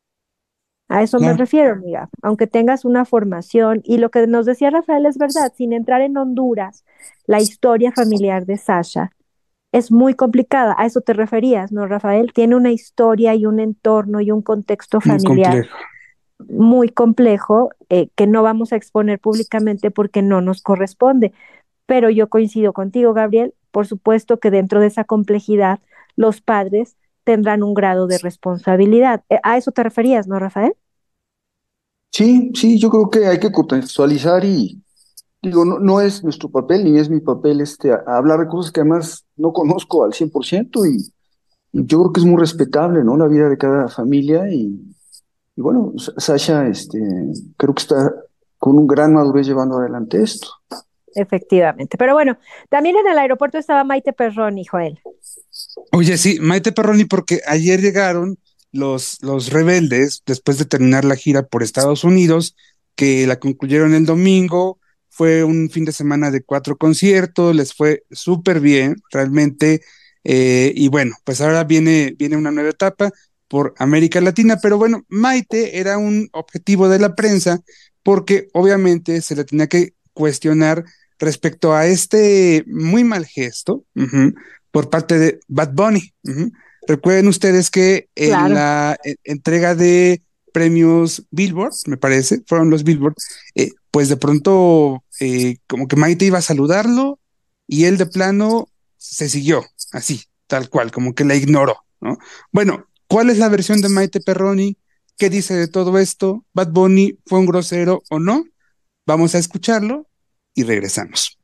A eso me Claro. refiero, amiga. Aunque tengas una formación, y lo que nos decía Rafael es verdad, sin entrar en Honduras, la historia familiar de Sasha es muy complicada. A eso te referías, ¿no, Rafael? Tiene una historia y un entorno y un contexto Muy familiar complejo. muy complejo que no vamos a exponer públicamente porque no nos corresponde. Pero yo coincido contigo, Gabriel. Por supuesto que dentro de esa complejidad, los padres tendrán un grado de responsabilidad. A eso te referías, ¿no, Rafael? Sí, sí, yo creo que hay que contextualizar y digo, no es nuestro papel ni es mi papel hablar de cosas que además no conozco al 100% y yo creo que es muy respetable, ¿no? La vida de cada familia y bueno, Sasha, creo que está con un gran madurez llevando adelante esto. Efectivamente. Pero bueno, también en el aeropuerto estaba Maite Perroni, Joel. Oye, sí, Maite Perroni, porque ayer llegaron los rebeldes después de terminar la gira por Estados Unidos, que la concluyeron el domingo. Fue un fin de semana de 4 conciertos, les fue súper bien, realmente. Y bueno, pues ahora viene una nueva etapa por América Latina, pero bueno, Maite era un objetivo de la prensa porque obviamente se le tenía que cuestionar respecto a este muy mal gesto. Por parte de Bad Bunny. Recuerden ustedes que en Claro. la entrega de premios Billboard, me parece, fueron los Billboard, pues de pronto como que Maite iba a saludarlo y él de plano se siguió, así, tal cual, como que la ignoró, ¿no? Bueno, ¿cuál es la versión de Maite Perroni? ¿Qué dice de todo esto? ¿Bad Bunny fue un grosero o no? Vamos a escucharlo y regresamos.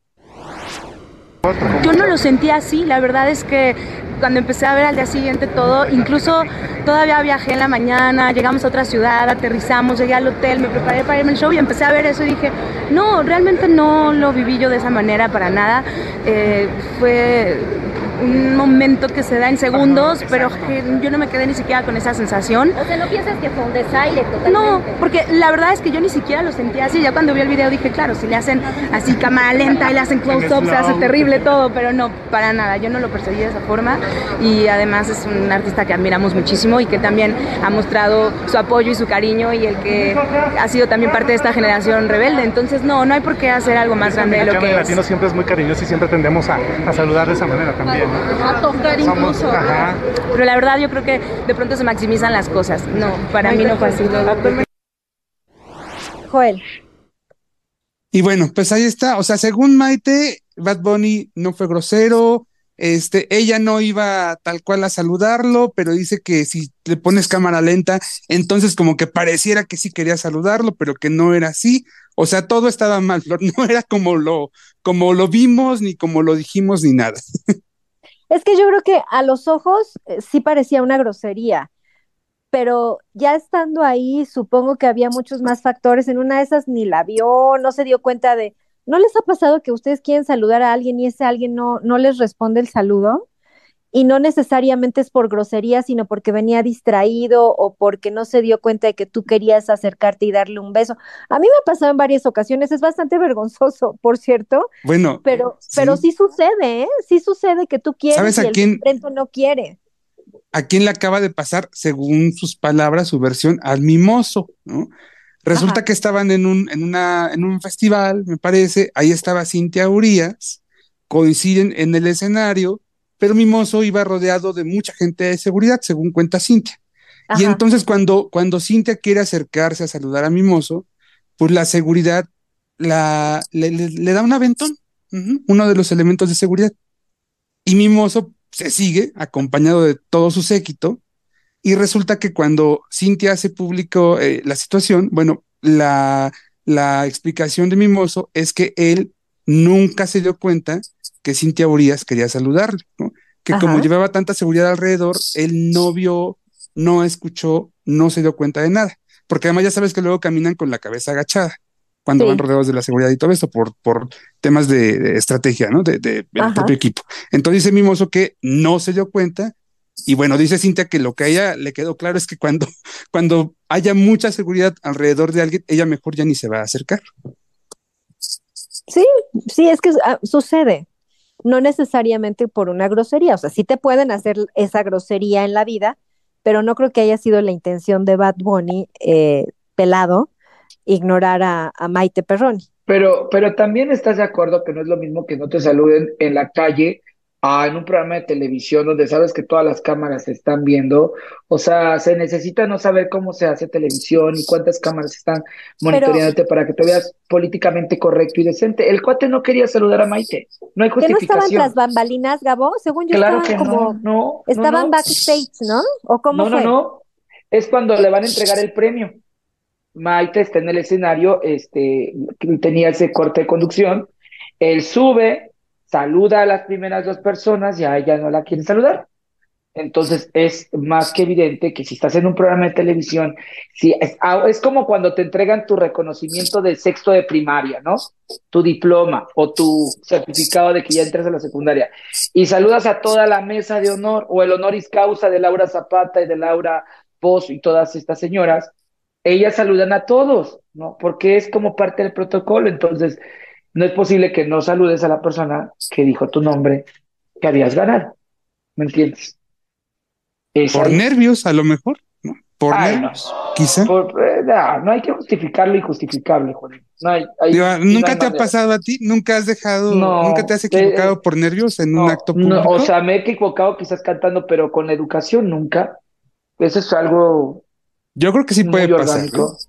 Yo no lo sentí así, la verdad es que cuando empecé a ver al día siguiente todo, incluso todavía viajé en la mañana, llegamos a otra ciudad, aterrizamos, llegué al hotel, me preparé para irme al show y empecé a ver eso y dije, no, realmente no lo viví yo de esa manera para nada. Fue un momento que se da en segundos, pero que yo no me quedé ni siquiera con esa sensación. O sea, ¿no piensas que fue un desaire totalmente? No, porque la verdad es que yo ni siquiera lo sentía así. Ya cuando vi el video dije, claro, si le hacen así cámara lenta y le hacen close-up, se hace terrible todo, pero no, para nada. Yo no lo percibí de esa forma y además es un artista que admiramos muchísimo y que también ha mostrado su apoyo y su cariño y el que ha sido también parte de esta generación rebelde. Entonces, no hay por qué hacer algo más grande de lo que El es. latino siempre es muy cariñoso y siempre tendemos a saludar de esa manera también, ¿no? A tocar incluso. Ajá. Pero la verdad yo creo que de pronto se maximizan las cosas. No, para mí no fue así. Joel. Y bueno, pues ahí está. O sea, según Maite, Bad Bunny no fue grosero. Ella no iba tal cual a saludarlo, pero dice que si le pones cámara lenta, entonces como que pareciera que sí quería saludarlo, pero que no era así. O sea, todo estaba mal, Flor. No era como lo vimos, ni como lo dijimos, ni nada. Es que yo creo que a los ojos sí parecía una grosería, pero ya estando ahí, supongo que había muchos más factores. En una de esas ni la vio, no se dio cuenta ¿No les ha pasado que ustedes quieren saludar a alguien y ese alguien no les responde el saludo? Y no necesariamente es por grosería, sino porque venía distraído o porque no se dio cuenta de que tú querías acercarte y darle un beso. A mí me ha pasado en varias ocasiones, es bastante vergonzoso, por cierto, Bueno, pero sí sucede, ¿eh? Sí sucede que tú quieres ¿sabes y el de enfrente no quiere. a quién le acaba de pasar, según sus palabras, su versión, al mimoso, ¿no? Resulta Ajá. que estaban en un festival, me parece, ahí estaba Cintia Urías, coinciden en el escenario, pero Mimoso iba rodeado de mucha gente de seguridad, según cuenta Cintia. Y Ajá. entonces cuando Cintia quiere acercarse a saludar a Mimoso, pues la seguridad le da un aventón, uno de los elementos de seguridad. Y Mimoso se sigue acompañado de todo su séquito y resulta que cuando Cintia hace público la situación, bueno, la explicación de Mimoso es que él nunca se dio cuenta que Cintia Urías quería saludarle, ¿no? Que como Ajá. llevaba tanta seguridad alrededor, él no vio, no escuchó, no se dio cuenta de nada. Porque además ya sabes que luego caminan con la cabeza agachada cuando van Sí. rodeados de la seguridad y todo esto por temas de estrategia, ¿no? Del Ajá. propio equipo. Entonces dice Mimoso que no se dio cuenta y bueno, dice Cintia que lo que a ella le quedó claro es que cuando haya mucha seguridad alrededor de alguien, ella mejor ya ni se va a acercar. Sí, sí, es que sucede. No necesariamente por una grosería, o sea, sí te pueden hacer esa grosería en la vida, pero no creo que haya sido la intención de Bad Bunny, pelado, ignorar a Maite Perroni. Pero también estás de acuerdo que no es lo mismo que no te saluden en la calle, en un programa de televisión donde sabes que todas las cámaras se están viendo. O sea, se necesita no saber cómo se hace televisión y cuántas cámaras están Pero, monitoreándote para que te veas políticamente correcto y decente. El cuate no quería saludar a Maite, no hay ¿que no estaban tras justificación. bambalinas, Gabo? Según yo Claro estaban que no, como, no, no, estaban no, backstage, ¿no? ¿O cómo no, no, fue? no. Es cuando le van a entregar el premio. Maite está en el escenario, tenía ese corte de conducción, él sube, saluda a las primeras dos personas y a ella no la quiere saludar. Entonces es más que evidente que si estás en un programa de televisión, si es como cuando te entregan tu reconocimiento de sexto de primaria, ¿no? Tu diploma o tu certificado de que ya entras a la secundaria y saludas a toda la mesa de honor o el honoris causa de Laura Zapata y de Laura Pozo y todas estas señoras, ellas saludan a todos, ¿no? Porque es como parte del protocolo, entonces no es posible que no saludes a la persona que dijo tu nombre que habías ganado, ¿me entiendes? Es Por ahí. nervios, a lo mejor, ¿no? Por Ay, no. nervios, quizá. No hay que justificar lo injustificable, Juan. No hay, Digo, no hay ¿nunca te ha manera. pasado a ti? ¿Nunca has nunca te No, has equivocado por nervios en un no, acto no, o público? sea, me he equivocado quizás cantando, pero con la educación nunca. Eso es algo Yo creo que sí puede muy pasar, ¿eh? orgánico.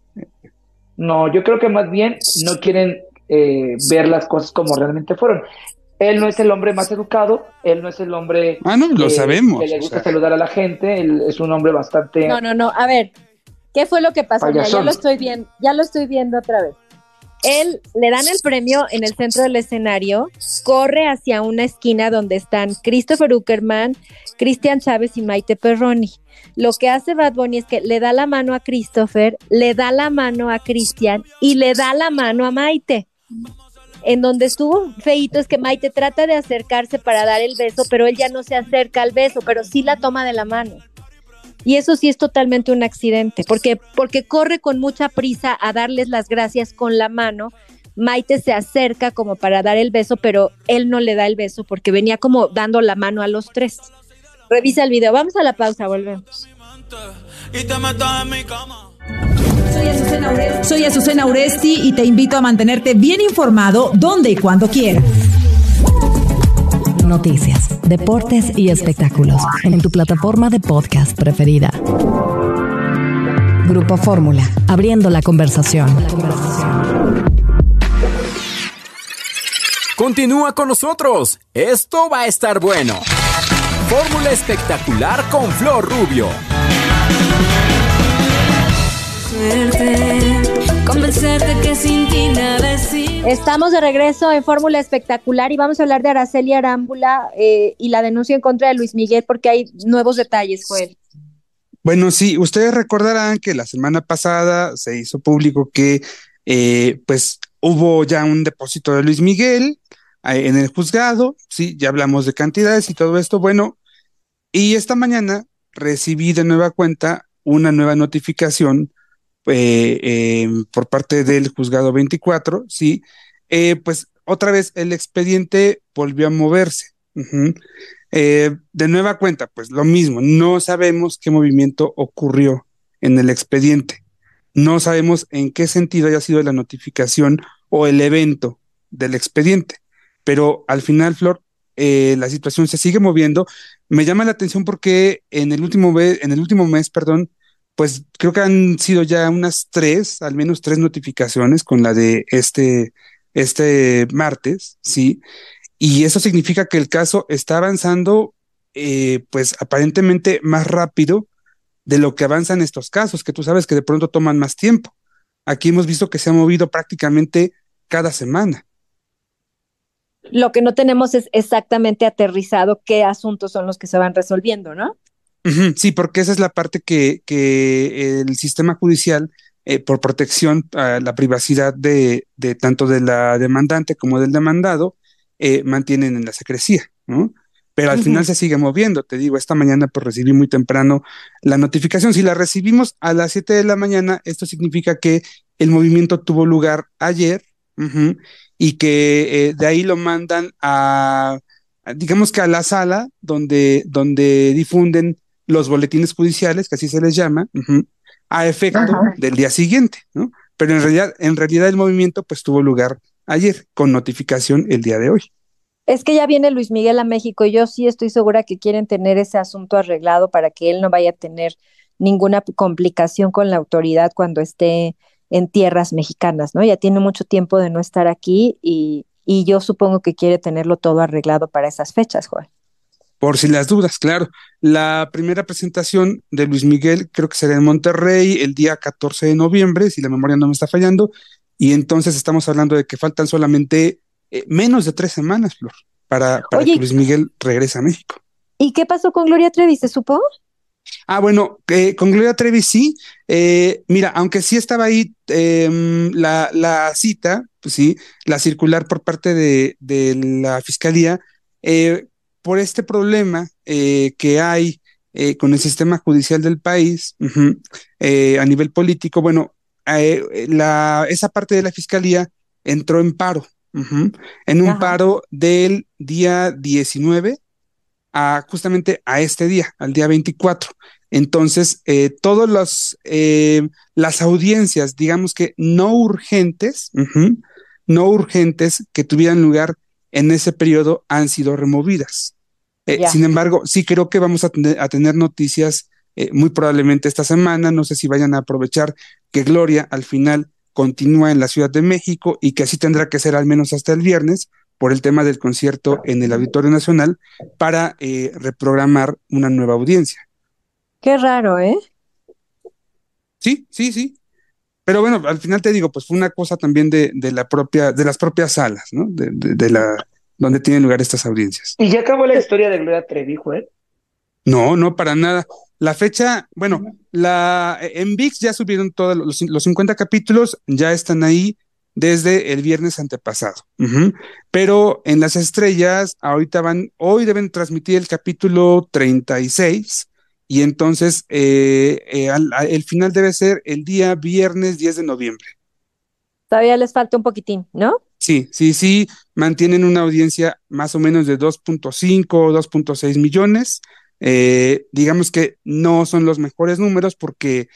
No, yo creo que más bien no quieren ver las cosas como realmente fueron. Él no es el hombre más educado, él no es el hombre Ah, no, lo que sabemos, le o gusta sea, saludar a la gente, él es un hombre bastante No, a ver, ¿qué fue lo que pasó? Mira, payasón. ya lo estoy viendo otra vez. Él le dan el premio en el centro del escenario, corre hacia una esquina donde están Christopher Uckerman, Cristian Chávez y Maite Perroni. Lo que hace Bad Bunny es que le da la mano a Christopher, le da la mano a Cristian y le da la mano a Maite. En donde estuvo feíto es que Maite trata de acercarse para dar el beso, pero él ya no se acerca al beso, pero sí la toma de la mano. Y eso sí es totalmente un accidente, porque corre con mucha prisa a darles las gracias con la mano. Maite se acerca como para dar el beso, pero él no le da el beso porque venía como dando la mano a los tres. Revisa el video, vamos a la pausa, volvemos. Soy Azucena Uresti y te invito a mantenerte bien informado donde y cuando quieras. Noticias, deportes y espectáculos en tu plataforma de podcast preferida. Grupo Fórmula, abriendo la conversación. Continúa con nosotros. Esto va a estar bueno. Fórmula espectacular con Flor Rubio. Convencerte que sin ti nada es imposible. Estamos de regreso en Fórmula Espectacular y vamos a hablar de Araceli Arámbula y la denuncia en contra de Luis Miguel porque hay nuevos detalles, Joel. bueno, sí, ustedes recordarán que la semana pasada se hizo público que, pues, hubo ya un depósito de Luis Miguel en el juzgado, sí, ya hablamos de cantidades y todo esto, bueno, y esta mañana recibí de nueva cuenta una nueva notificación por parte del juzgado 24, sí, pues otra vez el expediente volvió a moverse. Ujú. De nueva cuenta, pues lo mismo, no sabemos qué movimiento ocurrió en el expediente, no sabemos en qué sentido haya sido la notificación o el evento del expediente, pero al final, Flor, la situación se sigue moviendo. Me llama la atención porque en el último mes, perdón, pues creo que han sido ya unas tres, al menos tres notificaciones con la de este martes, ¿sí? Y eso significa que el caso está avanzando, pues aparentemente más rápido de lo que avanzan estos casos, que tú sabes que de pronto toman más tiempo. Aquí hemos visto que se ha movido prácticamente cada semana. Lo que no tenemos es exactamente aterrizado qué asuntos son los que se van resolviendo, ¿no? Ujú, sí, porque esa es la parte que el sistema judicial, por protección a la privacidad de tanto de la demandante como del demandado, mantienen en la secrecía, ¿no? Pero al final Ujú. se sigue moviendo. Te digo, esta mañana pues recibí muy temprano la notificación. Si la recibimos a las 7 de la mañana, esto significa que el movimiento tuvo lugar ayer, ujú, y que de ahí lo mandan digamos que a la sala donde difunden los boletines judiciales, que así se les llama, ujú, a efecto Ajá. del día siguiente, ¿no? Pero en realidad el movimiento pues tuvo lugar ayer, con notificación el día de hoy. Es que ya viene Luis Miguel a México y yo sí estoy segura que quieren tener ese asunto arreglado para que él no vaya a tener ninguna complicación con la autoridad cuando esté en tierras mexicanas, ¿no? Ya tiene mucho tiempo de no estar aquí y yo supongo que quiere tenerlo todo arreglado para esas fechas, Juan. Por si las dudas, claro. La primera presentación de Luis Miguel creo que será en Monterrey el día 14 de noviembre, si la memoria no me está fallando, y entonces estamos hablando de que faltan solamente menos de 3 semanas, Flor, para que Oye, Luis Miguel regrese a México. ¿y qué pasó con Gloria Trevi? ¿Se supo? Ah, bueno, con Gloria Trevi sí. Mira, aunque sí estaba ahí la cita, pues sí, la circular por parte de la fiscalía, eh, por este problema que hay con el sistema judicial del país, ujú, a nivel político, bueno, esa parte de la fiscalía entró en paro, ujú, en un Ajá. paro del día 19 justamente a este día, al día 24. Entonces, las audiencias, digamos que no urgentes, ujú, no urgentes que tuvieran lugar en ese periodo han sido removidas. Ya. Sin embargo, sí creo que vamos a tener noticias muy probablemente esta semana. No sé si vayan a aprovechar que Gloria al final continúa en la Ciudad de México y que así tendrá que ser al menos hasta el viernes por el tema del concierto en el Auditorio Nacional para reprogramar una nueva audiencia. Qué raro, ¿eh? Sí, sí, sí. Pero bueno, al final te digo, pues fue una cosa también de las propias salas, ¿no? Donde tienen lugar estas audiencias. Y ya acabó la historia de Gloria Trevi, ¿eh? No, no, para nada. La fecha, bueno, en VIX ya subieron todos los 50 capítulos, ya están ahí desde el viernes antepasado. Ujú. Pero en las estrellas, hoy deben transmitir el capítulo 36 y entonces el final debe ser el día viernes 10 de noviembre. Todavía les falta un poquitín, ¿no? Sí, sí, sí, mantienen una audiencia más o menos de 2.5 o 2.6 millones. Digamos que no son los mejores números porque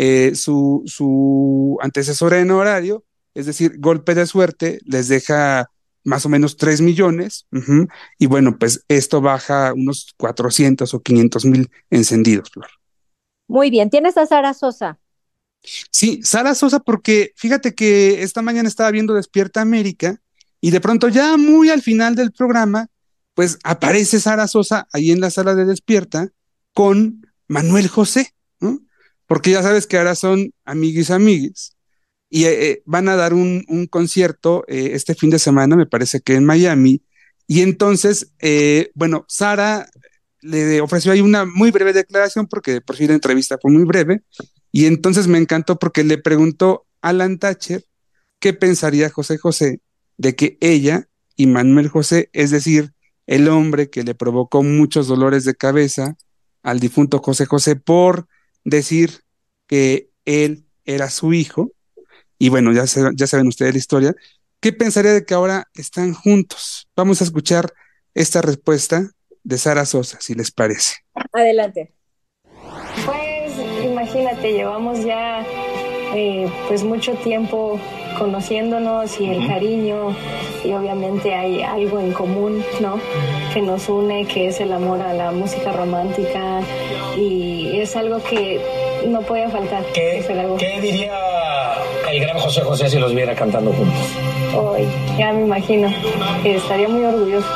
su antecesora en horario, es decir, Golpe de Suerte, les deja más o menos 3 millones. Ujú, y bueno, pues esto baja unos 400 o 500 mil encendidos, Flor. Muy bien. ¿Tienes a Sara Sosa? Sí, Sara Sosa, porque fíjate que esta mañana estaba viendo Despierta América y de pronto ya muy al final del programa, pues aparece Sara Sosa ahí en la sala de Despierta con Manuel José, ¿no? Porque ya sabes que ahora son amiguis y van a dar un concierto este fin de semana, me parece que en Miami, y entonces, bueno, Sara le ofreció ahí una muy breve declaración porque por fin la entrevista fue muy breve y entonces me encantó porque le preguntó a Alan Thatcher ¿qué pensaría José José de que ella y Manuel José, es decir, el hombre que le provocó muchos dolores de cabeza al difunto José José por decir que él era su hijo, y bueno, ya saben ustedes la historia, ¿qué pensaría de que ahora están juntos? Vamos a escuchar esta respuesta de Sara Sosa, si les parece. Adelante. Pues imagínate, llevamos ya pues mucho tiempo conociéndonos y el cariño, y obviamente hay algo en común, ¿no? Que nos une, que es el amor a la música romántica, y es algo que no puede faltar. ¿Qué diría el gran José José si los viera cantando juntos? Hoy, ya me imagino que estaría muy orgulloso.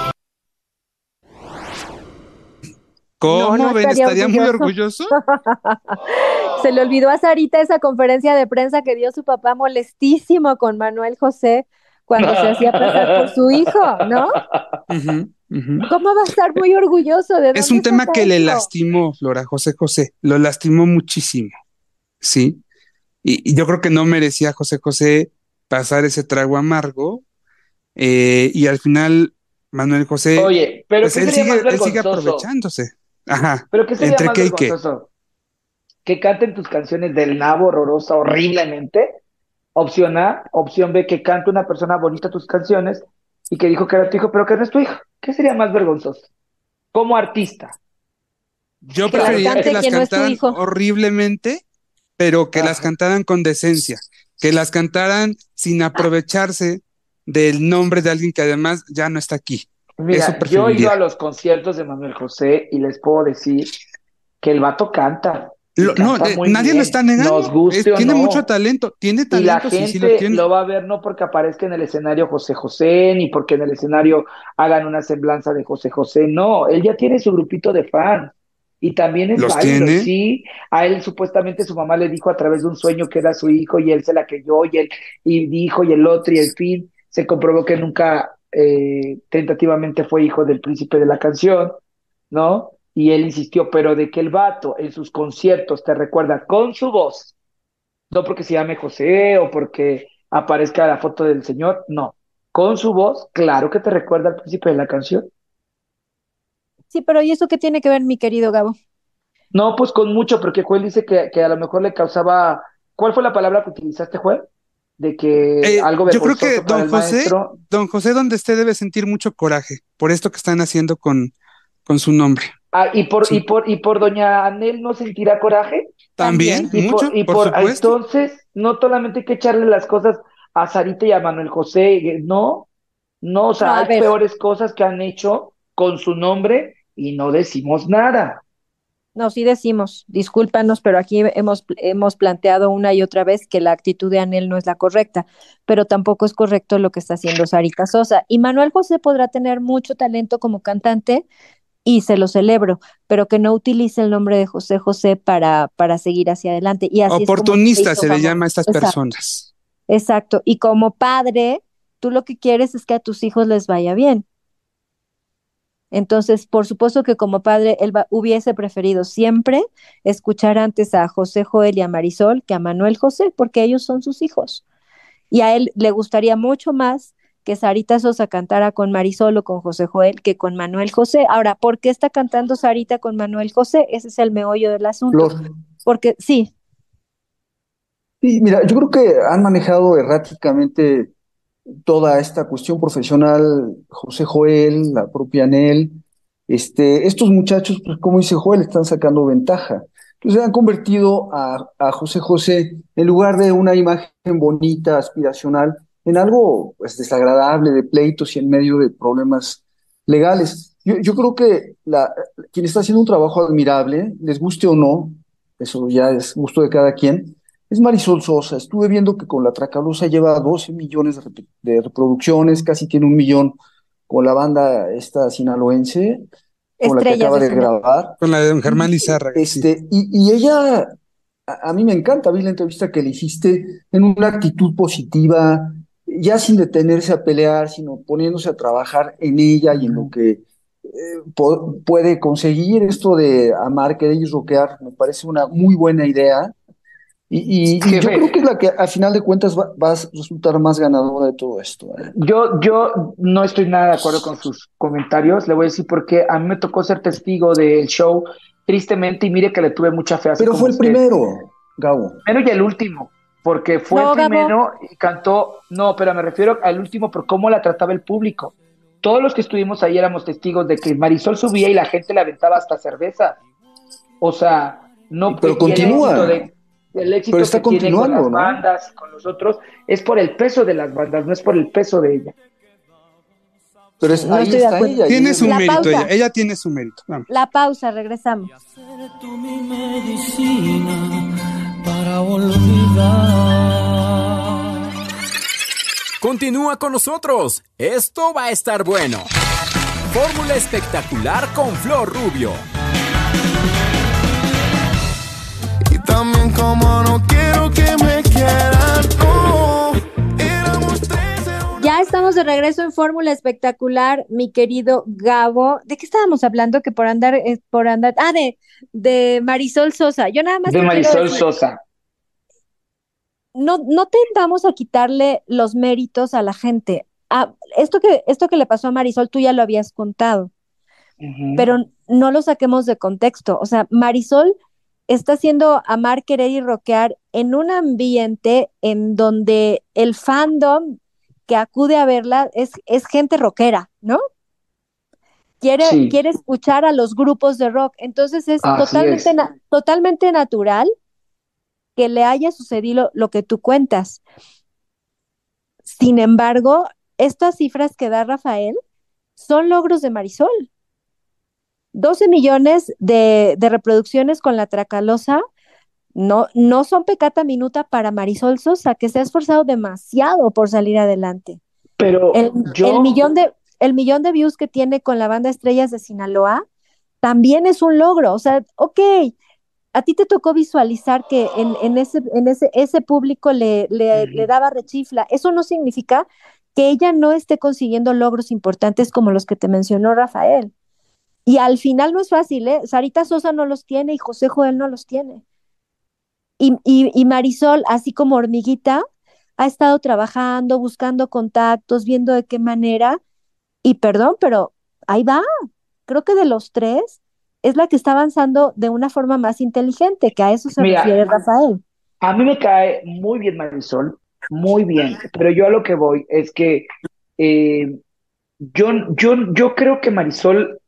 ¿Cómo No ven? estaría ¿Estaría muy orgulloso? Se le olvidó a Sarita esa conferencia de prensa que dio su papá molestísimo con Manuel José cuando se hacía pasar por su hijo, ¿no? ¿Cómo va a estar muy orgulloso? ¿De Es dónde un tema saca que le eso? lastimó, Flora, José José, lo lastimó muchísimo, ¿sí? Y yo creo que no merecía José José pasar ese trago amargo, y al final Manuel José, Oye, pero pues ¿qué él sería más sigue vergonzoso? aprovechándose. Ajá, ¿Pero qué sería ¿entre más qué y qué? vergonzoso? ¿Que canten tus canciones del nabo horrorosa, horriblemente? Opción A. Opción B, que cante una persona bonita tus canciones y que dijo que era tu hijo, pero que no es tu hijo. ¿Qué sería más vergonzoso? Como artista. Yo Que las preferiría cante que las quien no es tu cantaran hijo. horriblemente, pero que las cantaran con decencia, que las cantaran sin aprovecharse del nombre de alguien que además ya no está aquí. Eso Mira, yo he ido preferiría. a los conciertos de Manuel José y les puedo decir que el vato canta. Y No, canta muy nadie lo bien, está negando. nos guste o Tiene mucho no. talento, Y la sí, sí lo gente tiene. lo va a ver no porque aparezca en el escenario José José, ni porque en el escenario hagan una semblanza de José José. No, él ya tiene su grupito de fans. Y también es ¿Los válido. Y tiene? sí, a él supuestamente su mamá le dijo a través de un sueño que era su hijo y él se la creyó y dijo y el otro y el fin. Se comprobó que nunca tentativamente fue hijo del príncipe de la canción, ¿no? Y él insistió, pero de que el vato en sus conciertos te recuerda con su voz, no porque se llame José o porque aparezca la foto del señor, no. Con su voz, claro que te recuerda al príncipe de la canción. Sí, pero ¿y eso qué tiene que ver, mi querido Gabo? No, pues con mucho, porque Joel dice que a lo mejor le causaba. ¿Cuál fue la palabra que utilizaste, Joel? De que algo Yo creo que vergonzoso para el maestro. Don José, donde esté, debe sentir mucho coraje por esto que están haciendo con su nombre. Ah, Sí. y por doña Anel no sentirá coraje. También, Y mucho, por supuesto. entonces, no solamente hay que echarle las cosas a Sarita y a Manuel José, no, no, o No, sea, a hay ver, peores cosas que han hecho con su nombre y no decimos nada. no, sí decimos, discúlpanos, pero aquí hemos planteado una y otra vez que la actitud de Anel no es la correcta, pero tampoco es correcto lo que está haciendo Sarita Sosa. Y Manuel José podrá tener mucho talento como cantante y se lo celebro, pero que no utilice el nombre de José José para seguir hacia adelante. Y así es como se Oportunista hizo se le famoso. llama a estas Exacto, personas. exacto. Y como padre, tú lo que quieres es que a tus hijos les vaya bien. Entonces, por supuesto que como padre, hubiese preferido siempre escuchar antes a José Joel y a Marisol que a Manuel José, porque ellos son sus hijos. Y a él le gustaría mucho más que Sarita Sosa cantara con Marisol o con José Joel que con Manuel José. Ahora, ¿por qué está cantando Sarita con Manuel José? Ese es el meollo del asunto. Flor. Porque sí, Sí, mira, yo creo que han manejado erráticamente toda esta cuestión profesional, José Joel, la propia Anel, estos muchachos, pues como dice Joel, están sacando ventaja. Entonces han convertido a José José, en lugar de una imagen bonita, aspiracional, en algo pues, desagradable, de pleitos y en medio de problemas legales. Yo creo que quien está haciendo un trabajo admirable, les guste o no, eso ya es gusto de cada quien, es Marisol Sosa. Estuve viendo que con La Tracalosa lleva 12 millones de reproducciones, casi tiene 1 millón con la banda esta sinaloense, con la que estrellas acaba de de cine. grabar. Con la de don Germán Lizárraga, sí. Y ella, a mí me encanta, vi la entrevista que le hiciste en una actitud positiva, ya sin detenerse a pelear, sino poniéndose a trabajar en ella y en lo que puede conseguir esto de amar, querer y rockear. Me parece una muy buena idea. Y yo Jefe, creo que la que a final de cuentas va a resultar más ganadora de todo esto, ¿eh? yo no estoy nada de acuerdo con sus comentarios. Le voy a decir porque a mí me tocó ser testigo del show, tristemente, y mire que le tuve mucha fe, así Pero como fue el usted. primero, Gabo. Primero y el último, porque fue el No, Gabo. primero y cantó, no, pero me refiero al último por cómo la trataba el público. Todos los que estuvimos ahí éramos testigos de que Marisol subía y la gente le aventaba hasta cerveza. O sea, no, Pero y continúa, el éxito pero está que tiene con continuando, las ¿no? bandas y con los otros es por el peso de las bandas, no es por el peso de ella. Pero No ahí estoy de está acuerdo. ella. Tiene su La mérito, pausa. ella tiene su mérito. Vamos. La pausa, regresamos. Para olvidar. Continúa con nosotros. Esto va a estar bueno. Fórmula espectacular con Flor Rubio. Y también como no quiero que me quieran, no. Éramos tres en una... Ya estamos de regreso en Fórmula Espectacular, mi querido Gabo. ¿De qué estábamos hablando? Que de Marisol Sosa. Yo nada más De te quiero Marisol decir, Sosa. no tendamos a quitarle los méritos a la gente. Esto que le pasó a Marisol, tú ya lo habías contado, pero no lo saquemos de contexto. O sea, Marisol está haciendo amar, querer y rockear en un ambiente en donde el fandom que acude a verla es gente rockera, ¿no? Sí, Quiere escuchar a los grupos de rock. Entonces es así es. totalmente natural que le haya sucedido lo que tú cuentas. Sin embargo, estas cifras que da Rafael son logros de Marisol. 12 millones de reproducciones con la Tracalosa no son pecata minuta para Marisol Sosa, que se ha esforzado demasiado por salir adelante. Pero El yo, millón de views que tiene con la banda Estrellas de Sinaloa también es un logro. O sea, ok, a ti te tocó visualizar que ese público le daba rechifla. Eso no significa que ella no esté consiguiendo logros importantes como los que te mencionó Rafael. Y al final no es fácil, ¿eh? Sarita Sosa no los tiene y José Joel no los tiene. Y Marisol, así como hormiguita, ha estado trabajando, buscando contactos, viendo de qué manera. Y perdón, pero ahí va. Creo que de los tres es la que está avanzando de una forma más inteligente, que a eso se refiere mira, Rafael. a mí me cae muy bien Marisol, muy bien, pero yo a lo que voy es que eh, yo creo que Marisol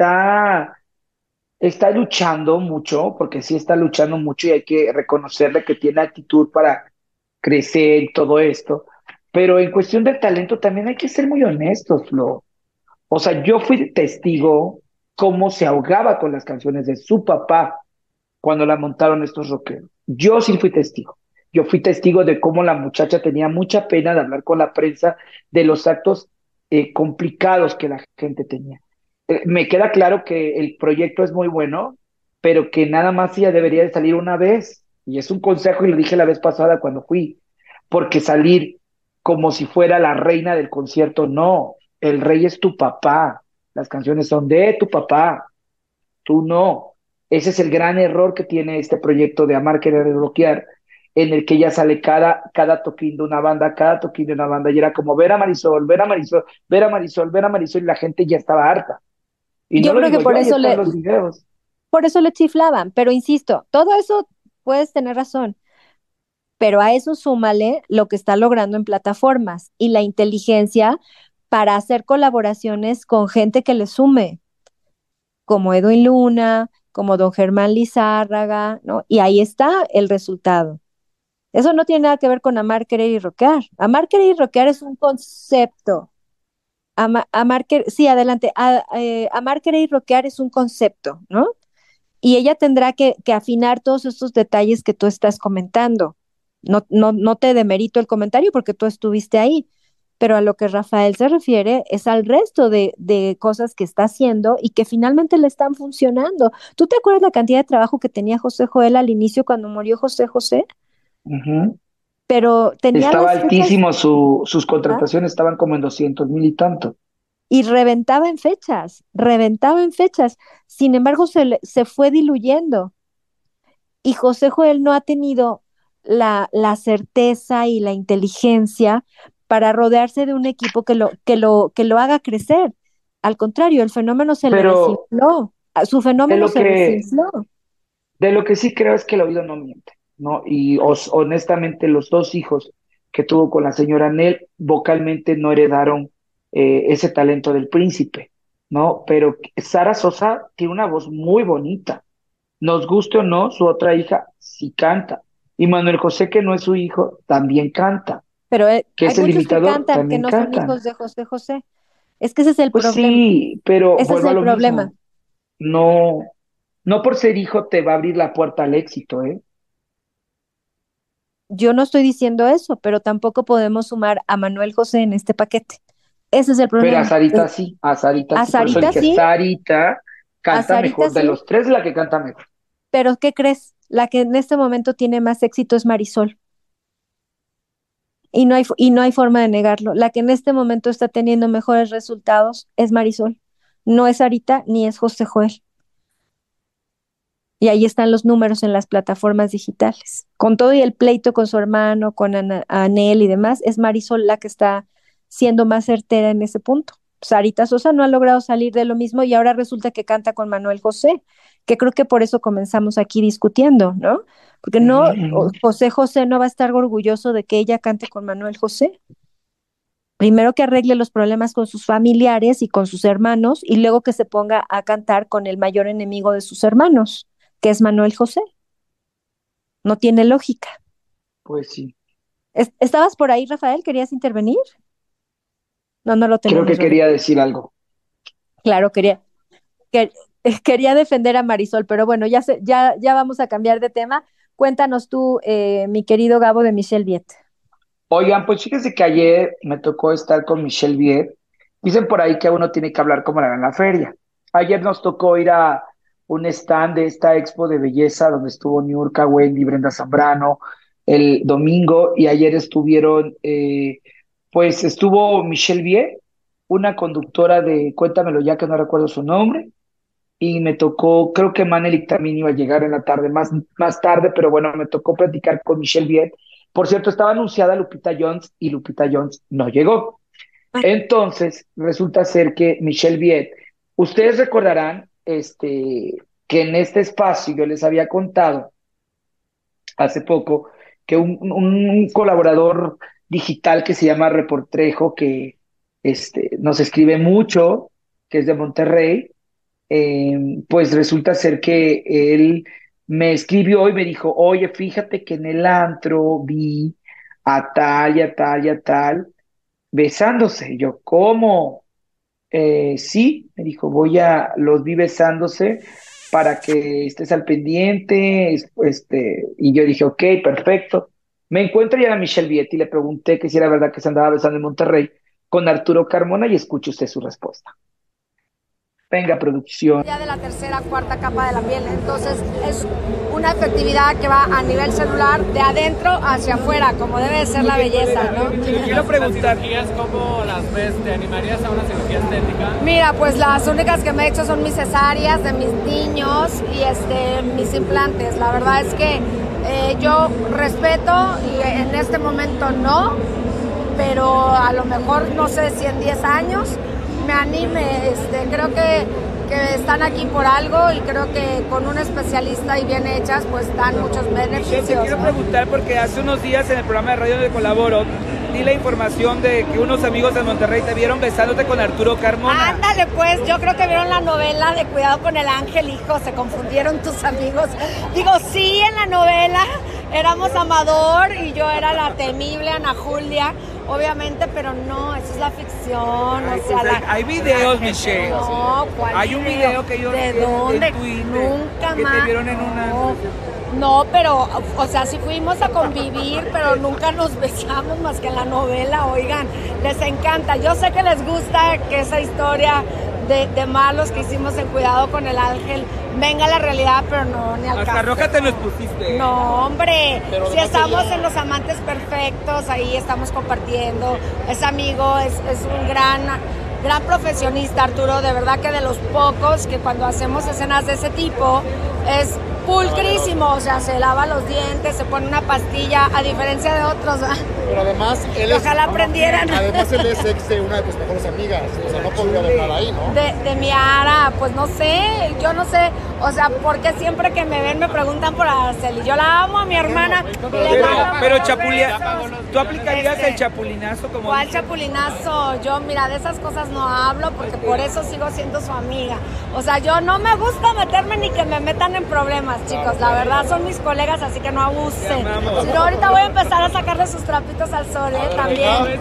está luchando mucho, porque sí está luchando mucho y hay que reconocerle que tiene actitud para crecer y todo esto, pero en cuestión del talento también hay que ser muy honestos, Flo. O sea, yo fui testigo cómo se ahogaba con las canciones de su papá cuando la montaron estos rockeros. Yo sí fui testigo. Yo fui testigo de cómo la muchacha tenía mucha pena de hablar con la prensa de los actos complicados que la gente tenía. Me queda claro que el proyecto es muy bueno, pero que nada más ella debería de salir una vez. Y es un consejo y lo dije la vez pasada cuando fui, porque salir como si fuera la reina del concierto, no. El rey es tu papá. Las canciones son de tu papá. Tú no. Ese es el gran error que tiene este proyecto de Amar, Querer y Bloquear, en el que ya sale cada toquín de una banda, cada toquín de una banda, y era como ver a Marisol, ver a Marisol, ver a Marisol, ver a Marisol, y la gente ya estaba harta. Y no Yo lo creo que digo yo, ahí están los videos. por eso le chiflaban, pero insisto, todo eso puedes tener razón, pero a eso súmale lo que está logrando en plataformas y la inteligencia para hacer colaboraciones con gente que le sume, como Edwin Luna, como don Germán Lizárraga, ¿no? Y ahí está el resultado. Eso no tiene nada que ver con amar, querer y rockear. Amar, querer y rockear es un concepto. Sí, adelante. Amar, querer y rockear es un concepto, ¿no? Y ella tendrá que afinar todos estos detalles que tú estás comentando. No te demerito el comentario porque tú estuviste ahí, pero a lo que Rafael se refiere es al resto de cosas que está haciendo y que finalmente le están funcionando. ¿Tú te acuerdas la cantidad de trabajo que tenía José Joel al inicio cuando murió José José? Ujú. Pero tenía Estaba las fechas, altísimo, sus ¿ah? contrataciones estaban como en 200,000 y tanto. Y reventaba en fechas, reventaba en fechas. Sin embargo, se fue diluyendo y José Joel no ha tenido la certeza y la inteligencia para rodearse de un equipo que lo haga crecer. Al contrario, el fenómeno se le Pero desinfló. Su de fenómeno lo se que, desinfló. de lo que sí creo es que el oído no miente, ¿no? Y honestamente los dos hijos que tuvo con la señora Nel vocalmente no heredaron ese talento del príncipe, ¿no? Pero Sara Sosa tiene una voz muy bonita. Nos guste o no, su otra hija sí canta. Y Manuel José, que no es su hijo, también canta. Pero Que hay es el muchos que imitador, cantan, que también no son cantan. hijos de José José. Es que ese es el Pues problema. sí, pero Ese es vuelvo a el lo problema. mismo. No, no por ser hijo te va a abrir la puerta al éxito, ¿eh? Yo no estoy diciendo eso, pero tampoco podemos sumar a Manuel José en este paquete. Ese es el Pero a problema. Sarita sí, a Sarita A sí. Por eso Sarita dije, sí, Sarita a canta Sarita mejor. De sí, los tres, la que canta mejor. pero ¿qué crees? La que en este momento tiene más éxito es Marisol. Y no hay forma de negarlo. La que en este momento está teniendo mejores resultados es Marisol. No es Sarita ni es José Joel. Y ahí están los números en las plataformas digitales. Con todo y el pleito con su hermano, con Anel y demás, es Marisol la que está siendo más certera en ese punto. Sarita Sosa no ha logrado salir de lo mismo y ahora resulta que canta con Manuel José, que creo que por eso comenzamos aquí discutiendo, ¿no? Porque no, José José no va a estar orgulloso de que ella cante con Manuel José. Primero que arregle los problemas con sus familiares y con sus hermanos y luego que se ponga a cantar con el mayor enemigo de sus hermanos, que es Manuel José. No tiene lógica. Pues sí. ¿Estabas por ahí, Rafael? ¿Querías intervenir? No lo Creo tenemos. que quería decir algo. Claro, que- quería defender a Marisol, pero bueno, ya vamos a cambiar de tema. Cuéntanos tú, mi querido Gabo de Michelle Viet. Oigan, pues fíjense que ayer me tocó estar con Michelle Viet. Dicen por ahí que uno tiene que hablar como en la feria. Ayer nos tocó ir a un stand de esta expo de belleza donde estuvo Niurka, Wendy, Brenda Zambrano el domingo y ayer estuvieron, pues estuvo Michelle Viet, una conductora de Cuéntamelo ya que no recuerdo su nombre, y me tocó, creo que Manelik también iba a llegar en la tarde, más tarde, pero bueno, me tocó platicar con Michelle Viet. Por cierto, estaba anunciada Lupita Jones y Lupita Jones no llegó. Entonces, resulta ser que Michelle Viet, ustedes recordarán que en este espacio yo les había contado hace poco que un colaborador digital que se llama Reportrejo, que nos escribe mucho, que es de Monterrey, pues resulta ser que él me escribió y me dijo, oye, fíjate que en el antro vi a tal y a tal y a tal besándose. Y yo, ¿cómo? Sí, me dijo, los vi besándose para que estés al pendiente, y yo dije, ok, perfecto. Me encuentro ya a Michelle Viet y le pregunté que si era verdad que se andaba besando en Monterrey con Arturo Carmona y escuche usted su respuesta. Venga, producción. Ya de la tercera, cuarta capa de la piel, entonces es una efectividad que va a nivel celular de adentro hacia afuera, como debe de ser la belleza, ¿no? Quiero preguntar, ¿cómo las ves? ¿Te animarías a una cirugía estética? Mira, pues las únicas que me he hecho son mis cesáreas de mis niños y mis implantes. La verdad es que yo respeto y en este momento no, pero a lo mejor no sé si en 10 años me anime. Creo que están aquí por algo y creo que con un especialista y bien hechas pues dan muchos beneficios. Te quiero preguntar porque hace unos días en el programa de radio donde colaboro di la información de que unos amigos de Monterrey te vieron besándote con Arturo Carmona. Ándale pues, yo creo que vieron la novela de Cuidado con el Ángel, hijo, se confundieron tus amigos. Digo, sí, en la novela éramos Amador y yo era la temible Ana Julia, obviamente, pero no, eso es la ficción. Ay, o sea, pues hay videos, Michelle. No, ¿cuál hay un video que yo ¿de dónde? en Twitter Nunca que más. te vieron en una... No, pero, o sea, sí fuimos a convivir, pero nunca nos besamos más que en la novela, oigan, les encanta. Yo sé que les gusta que esa historia de malos que hicimos en Cuidado con el Ángel venga a la realidad, pero no, ni al caso. Hasta roja te nos pusiste. No, hombre, pero si estamos en Los Amantes Perfectos, ahí estamos compartiendo. Es amigo, es un gran profesionista, Arturo, de verdad que de los pocos que cuando hacemos escenas de ese tipo es pulcrísimo, o sea, se lava los dientes, se pone una pastilla, a diferencia de otros, ¿verdad? Pero además, ojalá aprendieran. Además, él es ex de una de tus mejores amigas, o sea, no podría haber nada ahí, ¿no? De mi Ara, pues no sé, yo no sé, o sea, porque siempre que me ven me preguntan por Araceli, yo la amo a mi hermana. Pero ¿tú aplicarías el chapulinazo como? ¿Cuál chapulinazo? Yo, mira, de esas cosas no hablo porque por eso sigo siendo su amiga. O sea, yo no me gusta meterme ni que me metan en problemas, chicos. La verdad son mis colegas, así que no abusen. Pero ahorita voy a empezar a sacarle sus trapitos al sol, también.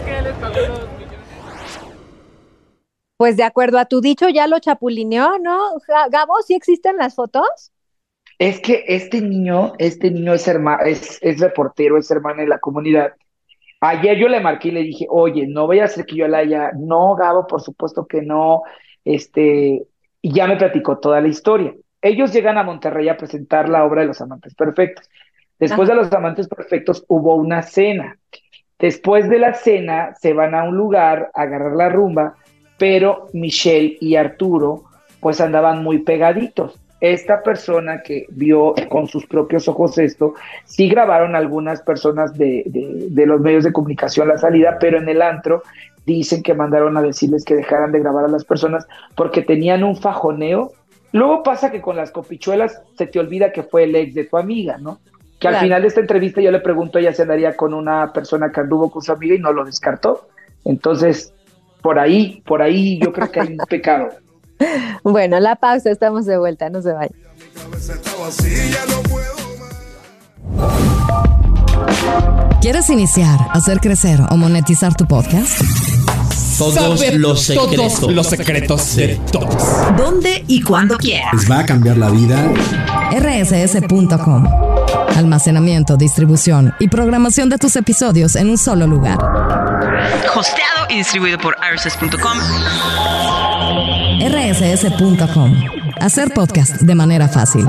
Pues de acuerdo a tu dicho, ya lo chapulineó, ¿no? Gabo, ¿sí existen las fotos? Es que este niño es reportero, es hermano de la comunidad. Ayer yo le marqué y le dije, oye, no vaya a ser que yo la haya. No, Gabo, por supuesto que no. Y ya me platicó toda la historia. Ellos llegan a Monterrey a presentar la obra de Los Amantes Perfectos. Después de Los Amantes Perfectos hubo una cena. Después de la cena se van a un lugar a agarrar la rumba, pero Michelle y Arturo pues andaban muy pegaditos. Esta persona que vio con sus propios ojos esto, sí grabaron algunas personas de los medios de comunicación la salida, pero en el antro dicen que mandaron a decirles que dejaran de grabar a las personas porque tenían un fajoneo. Luego pasa que con las copichuelas se te olvida que fue el ex de tu amiga, ¿no? Que al final de esta entrevista yo le pregunto, ella se andaría con una persona que anduvo con su amiga y no lo descartó. Entonces, por ahí yo creo que hay un pecado. Bueno, la pausa, estamos de vuelta, no se vayan. ¿Quieres iniciar, hacer crecer o monetizar tu podcast? Todos los secretos de todos. ¿Dónde y cuándo quieras? Les va a cambiar la vida. rss.com. Almacenamiento, distribución y programación de tus episodios en un solo lugar. Hosteado y distribuido por rss.com. rss.com. Hacer podcast de manera fácil.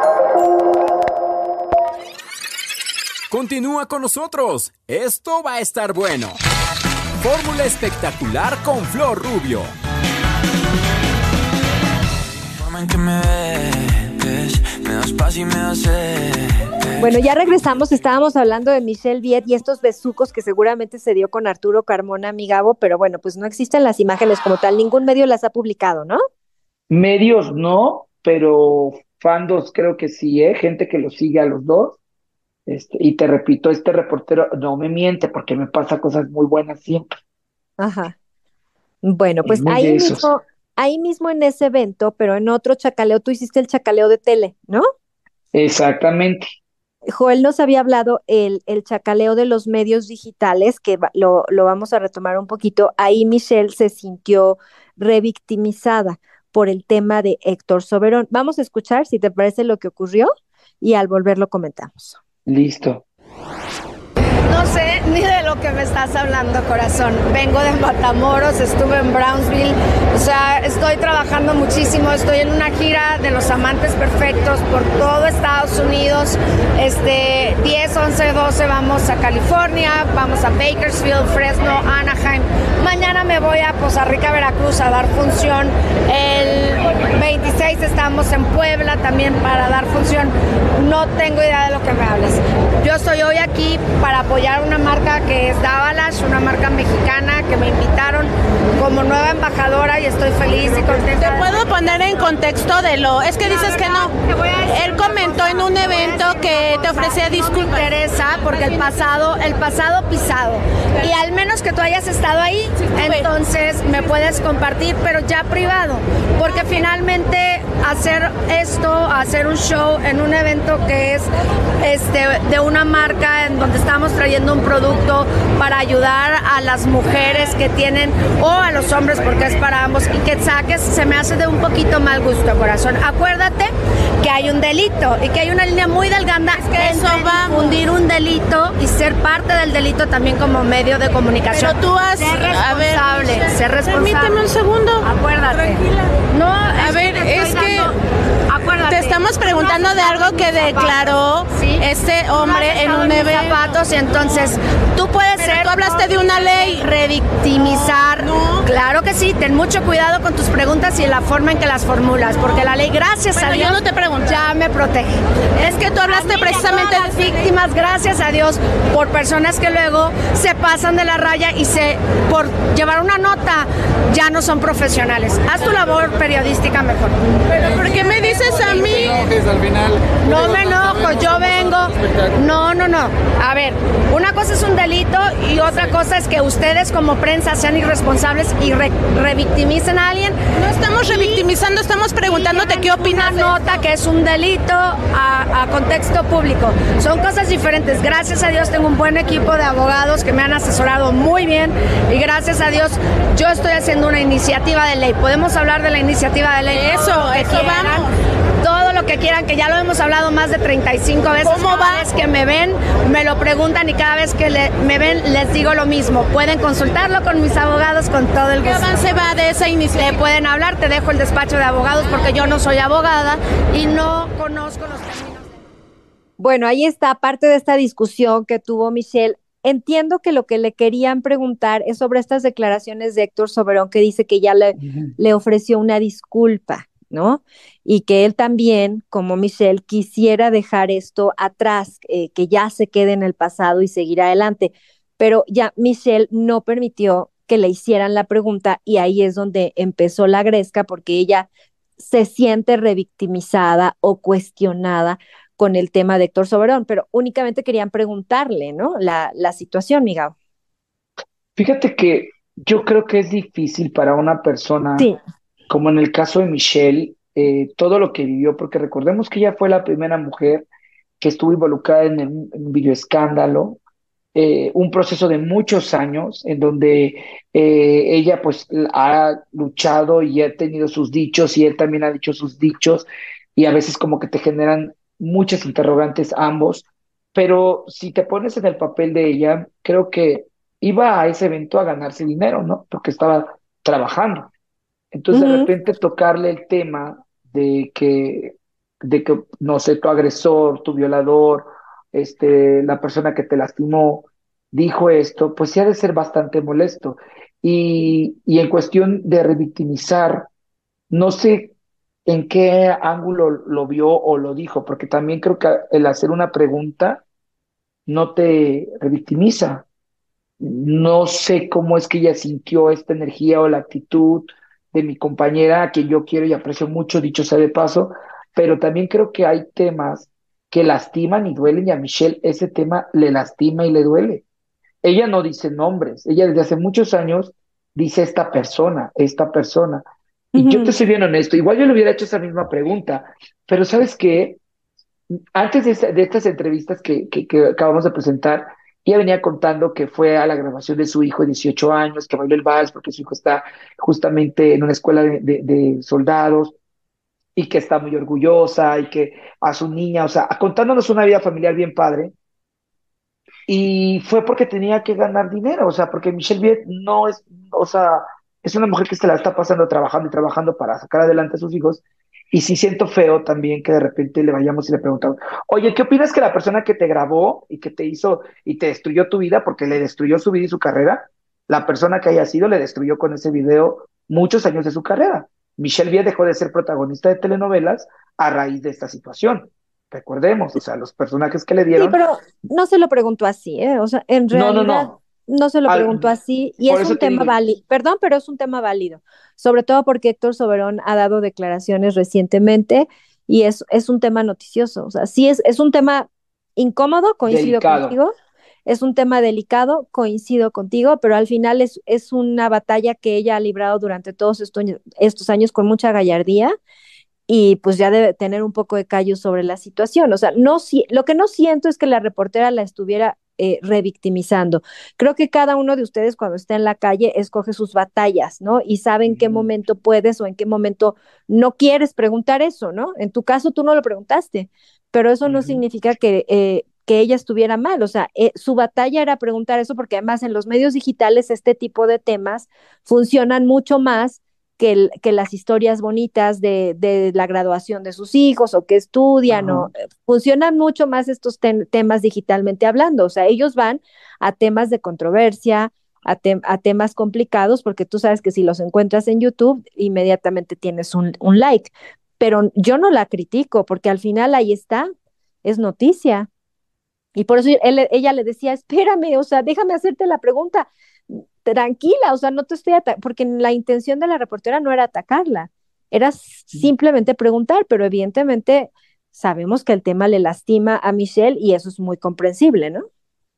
Continúa con nosotros. Esto va a estar bueno. Fórmula espectacular con Flor Rubio. Bueno, ya regresamos, estábamos hablando de Michelle Viet y estos besucos que seguramente se dio con Arturo Carmona, mi Gabo, pero bueno, pues no existen las imágenes como tal, ningún medio las ha publicado, ¿no? Medios no, pero fandos creo que sí, gente que los sigue a los dos. Y te repito, este reportero no me miente porque me pasa cosas muy buenas siempre. Ajá. Bueno, pues ahí mismo en ese evento, pero en otro chacaleo, tú hiciste el chacaleo de tele, ¿no? Exactamente. Joel nos había hablado el chacaleo de los medios digitales, que lo vamos a retomar un poquito. Ahí Michelle se sintió revictimizada por el tema de Héctor Soberón. Vamos a escuchar, si te parece, lo que ocurrió y al volver lo comentamos. Listo. No sé ni de lo que me estás hablando, corazón. Vengo de Matamoros, estuve en Brownsville, o sea, estoy trabajando muchísimo, estoy en una gira de Los Amantes Perfectos por todo Estados Unidos, 10, 11, 12 vamos a California, vamos a Bakersfield, Fresno, Anaheim. Mañana me voy a Poza Rica, Veracruz a dar función. El 26 estamos en Puebla también para dar función. No tengo idea de lo que me hablas. Yo estoy hoy aquí para apoyar una marca que es Davalash, una marca mexicana que me invitaron como nueva embajadora y estoy feliz y contenta. ¿Te puedo poner en contexto de lo? Es que dices que no. Él comentó en un evento que te ofrecía disculpas. No me interesa porque el pasado pisado. Y al menos que tú hayas estado ahí, entonces me puedes compartir, pero ya privado. Porque finalmente hacer un show en un evento que es de una marca en donde estamos trayendo un producto para ayudar a las mujeres que tienen, o a los hombres porque es para ambos, y que saques, se me hace de un poquito mal gusto, corazón. Acuérdate que hay un delito y que hay una línea muy delgada entre difundir un delito y ser parte del delito también como medio de comunicación. Pero tú has... Ser responsable. Permíteme un segundo. Acuérdate. Tranquila. No, a ver, Es que acuérdate, te estamos preguntando de algo que declaró este hombre en un evento. Zapatos, y entonces tú puedes ser. Tú hablaste de una ley. Revictimizar. No. Claro que sí, ten mucho cuidado con tus preguntas y en la forma en que las formulas, porque la ley, gracias a Dios, yo no te pregunto. Ya me protege. Es que tú hablaste precisamente de las víctimas, gracias a Dios, por personas que luego se pasan de la raya y por llevar una nota, ya no son profesionales. Haz tu labor periodística mejor. Pero ¿por qué me dices a mí? No me enojo, yo vengo. No. A ver, una cosa es un delito y otra cosa es que ustedes como prensa sean irresponsables y revictimicen a alguien. No estamos revictimizando, estamos preguntándote qué opinas. Una nota que es un delito a contexto público. Son cosas diferentes. Gracias a Dios tengo un buen equipo de abogados que me han asesorado muy bien y gracias a Dios yo estoy haciendo una iniciativa de ley. ¿Podemos hablar de la iniciativa de ley? Eso vamos. Todo lo que quieran, que ya lo hemos hablado más de 35 veces. ¿Cómo va? Cada vez que me ven, me lo preguntan y cada vez que me ven, les digo lo mismo. Pueden consultarlo con mis abogados con todo el gusto. ¿Qué avance va de esa iniciativa? Te pueden hablar, te dejo el despacho de abogados porque yo no soy abogada y no conozco los términos. Bueno, ahí está parte de esta discusión que tuvo Michelle. Entiendo que lo que le querían preguntar es sobre estas declaraciones de Héctor Soberón, que dice que ya le ofreció una disculpa, ¿no? Y que él también, como Michelle, quisiera dejar esto atrás, que ya se quede en el pasado y seguir adelante. Pero ya Michelle no permitió que le hicieran la pregunta y ahí es donde empezó la gresca porque ella se siente revictimizada o cuestionada con el tema de Héctor Soberón, pero únicamente querían preguntarle, ¿no? La situación, Miguel. Fíjate que yo creo que es difícil para una persona, como en el caso de Michelle, todo lo que vivió, porque recordemos que ella fue la primera mujer que estuvo involucrada en un videoescándalo, un proceso de muchos años en donde ella pues ha luchado y ha tenido sus dichos y él también ha dicho sus dichos y a veces como que te generan muchas interrogantes ambos, pero si te pones en el papel de ella, creo que iba a ese evento a ganarse dinero, ¿no? Porque estaba trabajando. Entonces de repente tocarle el tema de que, no sé, tu agresor, tu violador, la persona que te lastimó, dijo esto, pues sí ha de ser bastante molesto. Y en cuestión de revictimizar, no sé en qué ángulo lo vio o lo dijo, porque también creo que el hacer una pregunta no te revictimiza. No sé cómo es que ella sintió esta energía o la actitud de mi compañera, a quien yo quiero y aprecio mucho, dicho sea de paso, pero también creo que hay temas que lastiman y duelen, y a Michelle ese tema le lastima y le duele. Ella no dice nombres, ella desde hace muchos años dice esta persona, y yo te soy bien honesto, igual yo le hubiera hecho esa misma pregunta, pero ¿sabes qué? Antes de estas entrevistas que acabamos de presentar, ella venía contando que fue a la graduación de su hijo de 18 años, que bailó el vals porque su hijo está justamente en una escuela de soldados y que está muy orgullosa y que a su niña, o sea, contándonos una vida familiar bien padre. Y fue porque tenía que ganar dinero, o sea, porque Michelle Viet no es, o sea, es una mujer que se la está pasando trabajando y trabajando para sacar adelante a sus hijos. Y sí siento feo también que de repente le vayamos y le preguntamos, oye, ¿qué opinas que la persona que te grabó y que te hizo y te destruyó tu vida, porque le destruyó su vida y su carrera, la persona que haya sido le destruyó con ese video muchos años de su carrera? Michelle Viet dejó de ser protagonista de telenovelas a raíz de esta situación. Recordemos, o sea, los personajes que le dieron. Sí, pero no se lo preguntó así, ¿eh? O sea, en realidad no se lo preguntó así y es un tema válido. Perdón, pero es un tema válido, sobre todo porque Héctor Soberón ha dado declaraciones recientemente y es un tema noticioso. O sea, sí es un tema incómodo, coincido contigo. Es un tema delicado, coincido contigo, pero al final es una batalla que ella ha librado durante todos estos años con mucha gallardía. Y pues ya debe tener un poco de callo sobre la situación. O sea, lo que no siento es que la reportera la estuviera revictimizando. Creo que cada uno de ustedes cuando está en la calle escoge sus batallas, ¿no? Y sabe en qué momento puedes o en qué momento no quieres preguntar eso, ¿no? En tu caso tú no lo preguntaste, pero eso no significa que ella estuviera mal. O sea, su batalla era preguntar eso porque además en los medios digitales este tipo de temas funcionan mucho más que las historias bonitas de la graduación de sus hijos o que estudian, o funcionan mucho más estos temas digitalmente hablando. O sea, ellos van a temas de controversia, a temas complicados, porque tú sabes que si los encuentras en YouTube, inmediatamente tienes un like. Pero yo no la critico, porque al final ahí está, es noticia. Y por eso ella le decía, espérame, o sea, déjame hacerte la pregunta, tranquila, o sea, no te estoy porque la intención de la reportera no era atacarla, era simplemente preguntar, pero evidentemente sabemos que el tema le lastima a Michelle y eso es muy comprensible, ¿no?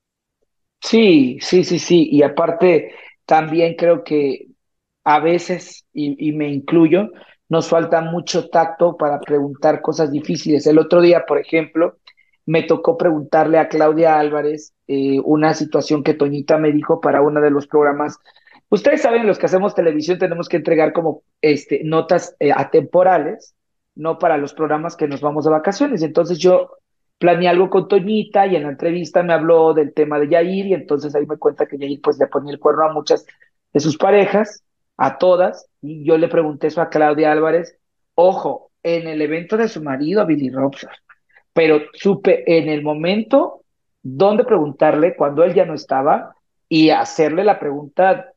Sí, sí, sí, sí. Y aparte, también creo que a veces, y me incluyo, nos falta mucho tacto para preguntar cosas difíciles. El otro día, por ejemplo, me tocó preguntarle a Claudia Álvarez una situación que Toñita me dijo para uno de los programas. Ustedes saben, los que hacemos televisión tenemos que entregar como notas atemporales, no para los programas que nos vamos de vacaciones. Entonces yo planeé algo con Toñita y en la entrevista me habló del tema de Yair y entonces ahí me cuenta que Yair pues le ponía el cuerno a muchas de sus parejas, a todas, y yo le pregunté eso a Claudia Álvarez, ojo, en el evento de su marido, Billy Robson, pero supe en el momento dónde preguntarle cuando él ya no estaba y hacerle la pregunta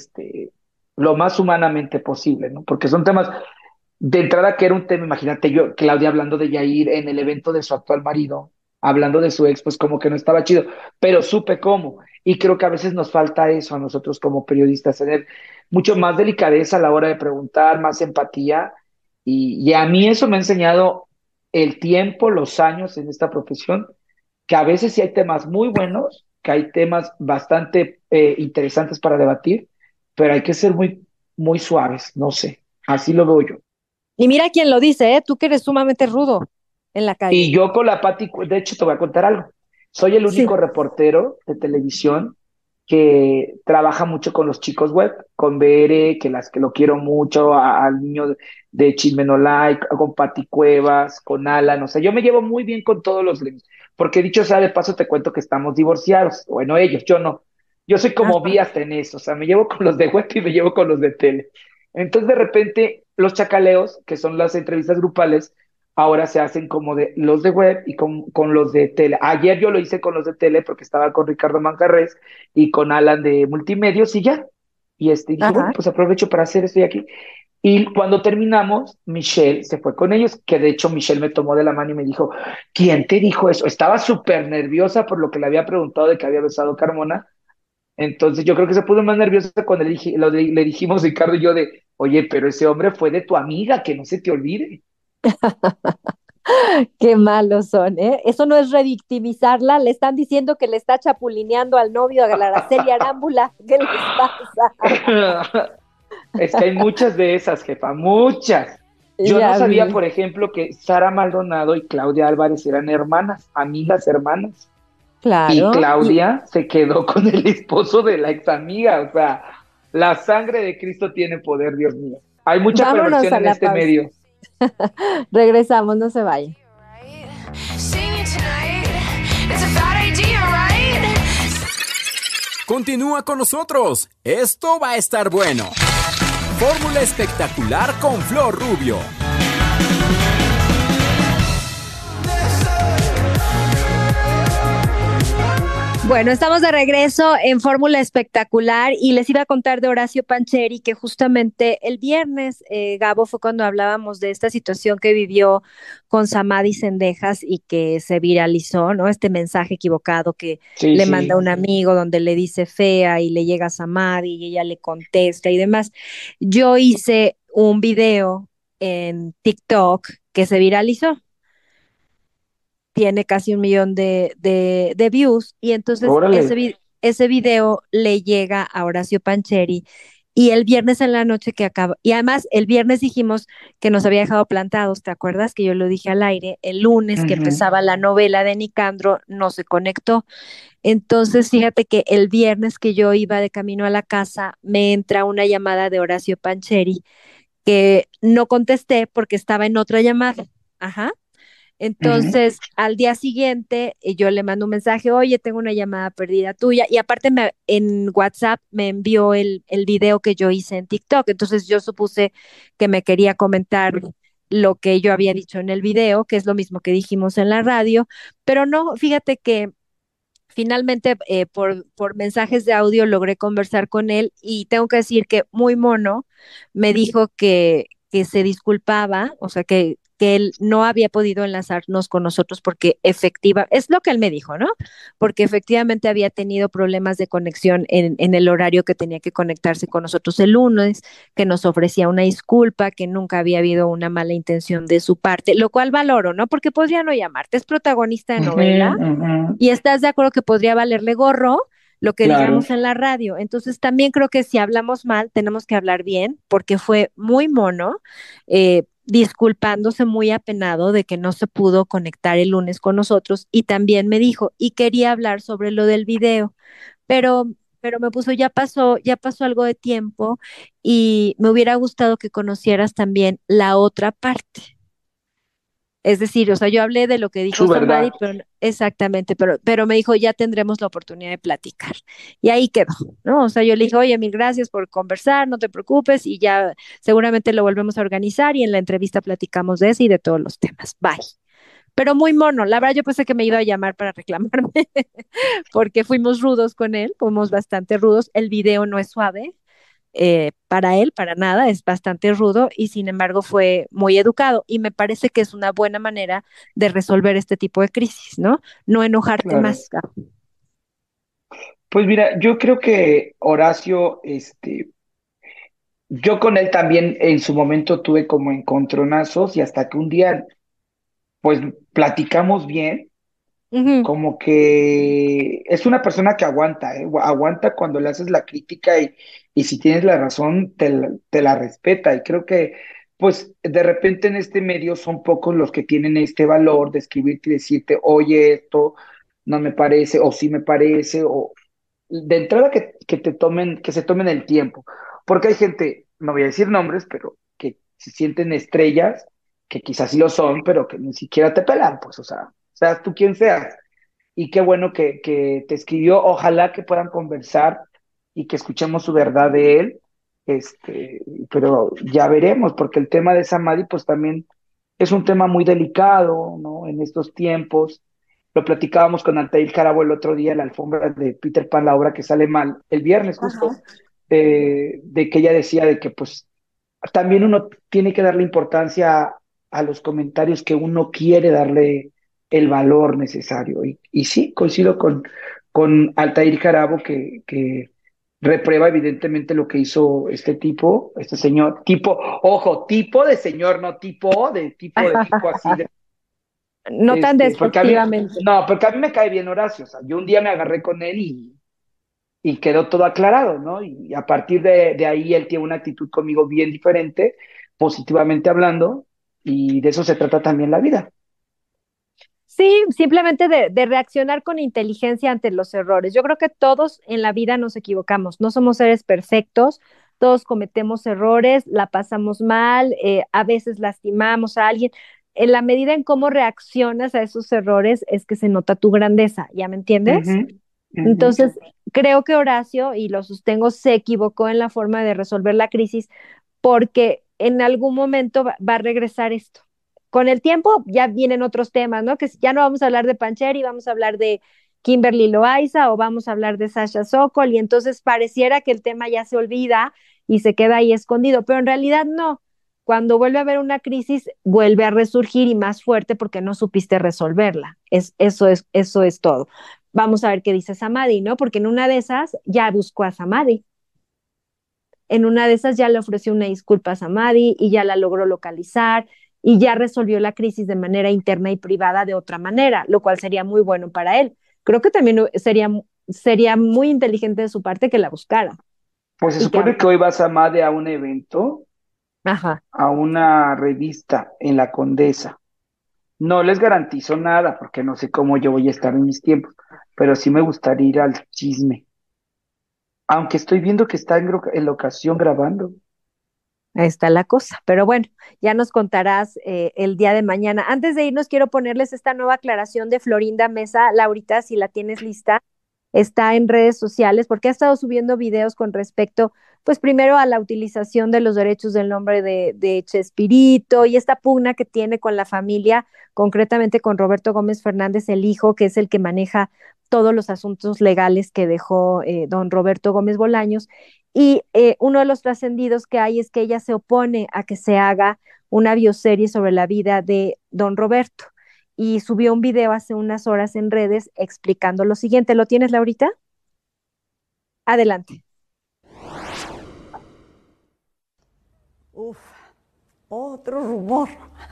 lo más humanamente posible, ¿no? Porque son temas, de entrada que era un tema, imagínate yo, Claudia hablando de Yair en el evento de su actual marido, hablando de su ex, pues como que no estaba chido, pero supe cómo, y creo que a veces nos falta eso a nosotros como periodistas, tener mucho más delicadeza a la hora de preguntar, más empatía, y a mí eso me ha enseñado el tiempo, los años en esta profesión, que a veces sí hay temas muy buenos, que hay temas bastante interesantes para debatir, pero hay que ser muy, muy suaves, no sé, así lo veo yo. Y mira quién lo dice, tú que eres sumamente rudo en la calle. Y yo con la Pati, de hecho te voy a contar algo, soy el único reportero de televisión que trabaja mucho con los chicos web, con Bere, que lo quiero mucho, al niño de Chisme No Like, con Pati Cuevas, con Alan, o sea, yo me llevo muy bien con todos los gremios, porque dicho sea de paso te cuento que estamos divorciados, bueno, ellos, yo no, yo soy como vías en eso, o sea, me llevo con los de web y me llevo con los de tele. Entonces de repente los chacaleos, que son las entrevistas grupales, ahora se hacen como de los de web y con los de tele. Ayer yo lo hice con los de tele porque estaba con Ricardo Manjarres y con Alan de Multimedios y ya. Y dije, bueno, pues aprovecho para hacer esto y aquí. Y cuando terminamos, Michelle se fue con ellos, que de hecho Michelle me tomó de la mano y me dijo, ¿quién te dijo eso? Estaba súper nerviosa por lo que le había preguntado de que había besado a Carmona. Entonces yo creo que se puso más nerviosa cuando le dijimos Ricardo y yo de, oye, pero ese hombre fue de tu amiga, que no se te olvide. Qué malos son, ¿eh? Eso no es revictimizarla, le están diciendo que le está chapulineando al novio de la Araceli Arámbula. ¿Qué les pasa? Es que hay muchas de esas, jefa, muchas. Yo no sabía, por ejemplo, que Sara Maldonado y Claudia Álvarez eran hermanas, amigas hermanas. Claro. Y Claudia se quedó con el esposo de la ex amiga, o sea, la sangre de Cristo tiene poder, Dios mío. Hay mucha perversión en este medio. Regresamos, no se vayan. Continúa con nosotros. Esto va a estar bueno. Fórmula espectacular con Flor Rubio. Bueno, estamos de regreso en Fórmula Espectacular y les iba a contar de Horacio Pancheri que justamente el viernes, Gabo, fue cuando hablábamos de esta situación que vivió con Samadhi Sendejas y que se viralizó, ¿no? Este mensaje equivocado que le manda un amigo donde le dice fea y le llega a Samadhi y ella le contesta y demás. Yo hice un video en TikTok que se viralizó. Tiene casi 1 millón de views y entonces ese video le llega a Horacio Pancheri y el viernes en la noche que acaba, y además el viernes dijimos que nos había dejado plantados, ¿te acuerdas? Que yo lo dije al aire, el lunes que empezaba la novela de Nicandro no se conectó, entonces fíjate que el viernes que yo iba de camino a la casa me entra una llamada de Horacio Pancheri que no contesté porque estaba en otra llamada, Ujú. Entonces, al día siguiente, yo le mando un mensaje, oye, tengo una llamada perdida tuya, y aparte en WhatsApp me envió el video que yo hice en TikTok, entonces yo supuse que me quería comentar lo que yo había dicho en el video, que es lo mismo que dijimos en la radio, pero no, fíjate que finalmente por mensajes de audio logré conversar con él y tengo que decir que muy mono me dijo que se disculpaba, o sea, que él no había podido enlazarnos con nosotros porque es lo que él me dijo, ¿no? Porque efectivamente había tenido problemas de conexión en el horario que tenía que conectarse con nosotros el lunes, que nos ofrecía una disculpa, que nunca había habido una mala intención de su parte, lo cual valoro, ¿no? Porque podría no llamarte, es protagonista de Ujú, novela ujú. y estás de acuerdo que podría valerle gorro lo que Claro. digamos en la radio. Entonces también creo que si hablamos mal, tenemos que hablar bien, porque fue muy mono, disculpándose muy apenado de que no se pudo conectar el lunes con nosotros y también me dijo, y quería hablar sobre lo del video, pero... Pero me puso, ya pasó algo de tiempo y me hubiera gustado que conocieras también la otra parte. Es decir, o sea, yo hablé de lo que dijo Su Samadhi, verdad. pero exactamente, pero me dijo, ya tendremos la oportunidad de platicar. Y ahí quedó, ¿no? O sea, yo le dije, oye, mil gracias por conversar, no te preocupes, y ya seguramente lo volvemos a organizar y en la entrevista platicamos de eso y de todos los temas. Bye. Pero muy mono, la verdad yo pensé que me iba a llamar para reclamarme, porque fuimos rudos con él, fuimos bastante rudos, el video no es suave, para él, para nada, es bastante rudo y sin embargo fue muy educado y me parece que es una buena manera de resolver este tipo de crisis, ¿no? No enojarte Claro. más. Pues mira, yo creo que Horacio, yo con él también en su momento tuve como encontronazos y hasta que un día, pues platicamos bien, Ujú. como que es una persona que aguanta, ¿eh? Aguanta cuando le haces la crítica y si tienes la razón, te la respeta. Y creo que, pues, de repente en este medio son pocos los que tienen este valor de escribirte y decirte, oye, esto no me parece, o sí me parece, o de entrada que te tomen, que se tomen el tiempo. Porque hay gente, no voy a decir nombres, pero que se sienten estrellas, que quizás sí lo son, pero que ni siquiera te pelan, pues, o sea, seas tú quien seas. Y qué bueno que te escribió. Ojalá que puedan conversar y que escuchemos su verdad de él. Pero ya veremos, porque el tema de Samadhi, pues también es un tema muy delicado, ¿no? En estos tiempos. Lo platicábamos con Altair Jarabo el otro día en la alfombra de Peter Pan, la obra que sale mal, el viernes justo, Ajá. de que ella decía de que pues también uno tiene que darle importancia a los comentarios que uno quiere darle el valor necesario. Y sí, coincido con Altair Jarabo que reprueba evidentemente lo que hizo este tipo, este señor, tipo, ojo, tipo de señor, no tipo así, No tan porque a mí, despectivamente. no, porque a mí me cae bien Horacio, o sea, yo un día me agarré con él y quedó todo aclarado, ¿no? Y a partir de ahí él tiene una actitud conmigo bien diferente, positivamente hablando, y de eso se trata también la vida. Sí, simplemente de reaccionar con inteligencia ante los errores. Yo creo que todos en la vida nos equivocamos, no somos seres perfectos, todos cometemos errores, la pasamos mal, a veces lastimamos a alguien. En la medida en cómo reaccionas a esos errores es que se nota tu grandeza, ¿ya me entiendes? Ujú, ujú. Entonces, creo que Horacio, y lo sostengo, se equivocó en la forma de resolver la crisis porque en algún momento va a regresar esto. Con el tiempo ya vienen otros temas, ¿no? Que ya no vamos a hablar de Pancheri, vamos a hablar de Kimberly Loaiza o vamos a hablar de Sasha Sokol y entonces pareciera que el tema ya se olvida y se queda ahí escondido, pero en realidad no. Cuando vuelve a haber una crisis, vuelve a resurgir y más fuerte porque no supiste resolverla. Eso es todo. Vamos a ver qué dice Samadhi, ¿no? Porque en una de esas ya buscó a Samadhi. En una de esas ya le ofreció una disculpa a Samadhi y ya la logró localizar y ya resolvió la crisis de manera interna y privada de otra manera, lo cual sería muy bueno para él. Creo que también sería muy inteligente de su parte que la buscara Pues se y que supone que hablara. hoy vas a Made a un evento, Ajá. a una revista en la Condesa. No les garantizo nada, porque no sé cómo yo voy a estar en mis tiempos, pero sí me gustaría ir al chisme. Aunque estoy viendo que está en locación grabando. Ahí está la cosa. Pero bueno, ya nos contarás el día de mañana. Antes de irnos, quiero ponerles esta nueva aclaración de Florinda Mesa. Laurita, si la tienes lista, está en redes sociales porque ha estado subiendo videos con respecto, pues primero a la utilización de los derechos del nombre de Chespirito y esta pugna que tiene con la familia, concretamente con Roberto Gómez Fernández, el hijo, que es el que maneja todos los asuntos legales que dejó don Roberto Gómez Bolaños. Y uno de los trascendidos que hay es que ella se opone a que se haga una bioserie sobre la vida de don Roberto. Y subió un video hace unas horas en redes explicando lo siguiente. ¿Lo tienes, Laurita? Adelante. Uf, otro rumor.